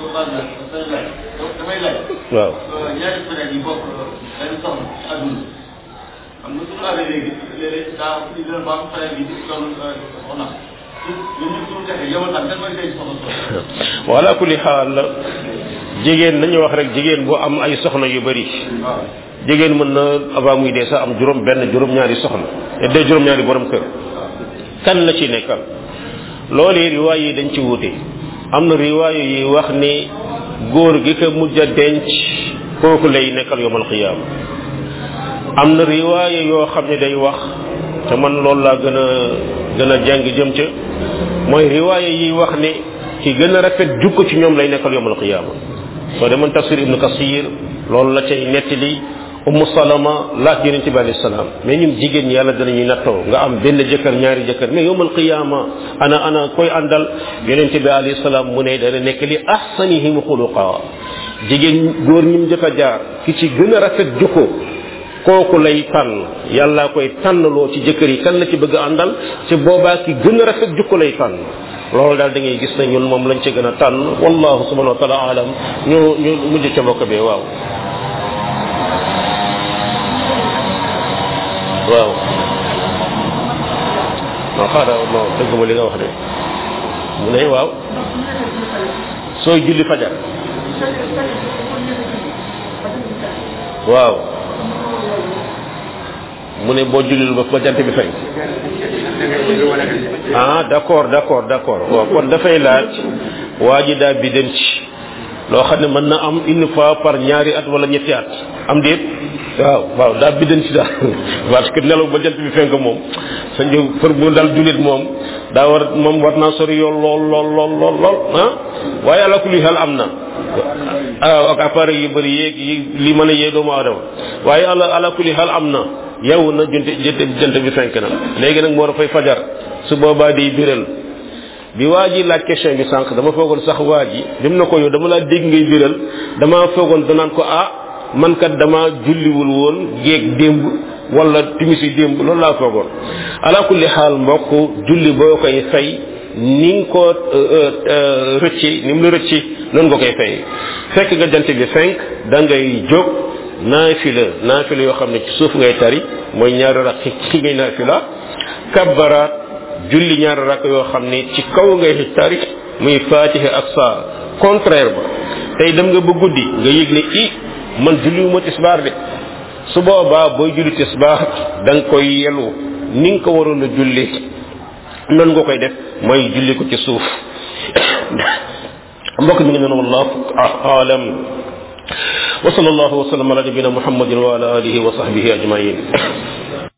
waaw ñaari frère yi bokk dañu soxla ci àdduna am na suñu amee léegi léeg-léeg daa ñu leen ba frère bi doon soxna ñun ñu suñu defee yow tam dañ koy say soxna wala kulli xaal jigéen nañu wax rek jigéen bu am ay soxna yu bari jigéen mën na avant muy dee sax am juróom benn juróom ñaari soxna te dee juróom ñaari borom kër kan la ci nekkal loolu riwaay yi dañ ci wuute am na riwaay yi wax ni góor gi ko mujj a denc kooku lay nekkal yawmal qiyaama am na riwaaya yoo xam ne day wax te man loolu laa gën a gën a jàng jëm ca mooy riwaaya yi wax ne ki gën a rafet jukko ci ñoom lay nekkal yawmal qiyaama soo demoon tafsir ibnu kasir loolu la cay nettali ummu salama laaj yonent bi alayhi salaam mais ñun jigéen ñi yàlla danañuy nattoo nga am benn jëkkër ñaari jëkkër mais yawmal qiyaama ana ana koy àndal yonent bi alayhi salaam mu ne dana nekk li ahsanihim xuluqa jigéen góor ñi mu jëkk a jaar ki ci gën a rafet jukko kooku lay tànn yàlla koy tànnloo ci jëkkër yi kan la ci bëgg a àndal ci boobaa ki gën a rafet jukko lay tànn loolu daal da ngay gis ne ñun moom lañ ci gën a tànn wallahu subhanahu wa taala alam ñu ñu mujj ca mbokk bi waaw waaw non xaaral non dëgguma li nga wax de mu ne waaw sooy julli fajar waaw mu ne boo jullil ba jant bi fay ah d'accord d'accord d'accord waaw kon dafay laaj waa ji daa bi dem ci loo xam ne mën na am une fois par ñaari at wala ñetti at am déet waaw waaw daa bi dem ci daal parce que nelaw ba jant bi fenk moom sa njëw pour bu dal jullit moom daa war moom war naa sori yool lool lool lool lool lool ah waaye ala kulli xel am na ah ak appareil yu bëri yeeg yi li mën a yee doomu aadama waaye ala ala kulli xel am na yow na jënt jënt bi fenk na léegi nag moo dafay fajar su boobaa di biral bi waa ji laaj question bi sànq dama foogoon sax waa ji dem na ko yow dama laa dégg ngay biral dama foogoon danaan ko ah man kat dama julliwul woon géeg démb wala timis yi démb loolu laa foogoon ala kulli xaal mbokk julli boo koy fay ni nga ko rëcci ni mu la rëcci noonu nga koy fay fekk nga jant bi fenk da ngay jóg naafila naafila yoo xam ne ci suuf ngay tari mooy ñaari rakk ci ngay naafila kabbaraat julli ñaari rakk yoo xam ne ci kaw ngay tari muy fatiha ak saar contraire ba tey dem nga ba guddi nga yëg ne i man julliwuma tisbaar de su boobaa booy julli tisbaar da nga koy yelu ni nga ko waroon a julli noonu nga koy def mooy julli ko ci suuf mbokk mi ngi noonu wallahu aalam wa sallallahu wa sallam ala nabina muhammadin wa ala alihi wa sahbihi ajmain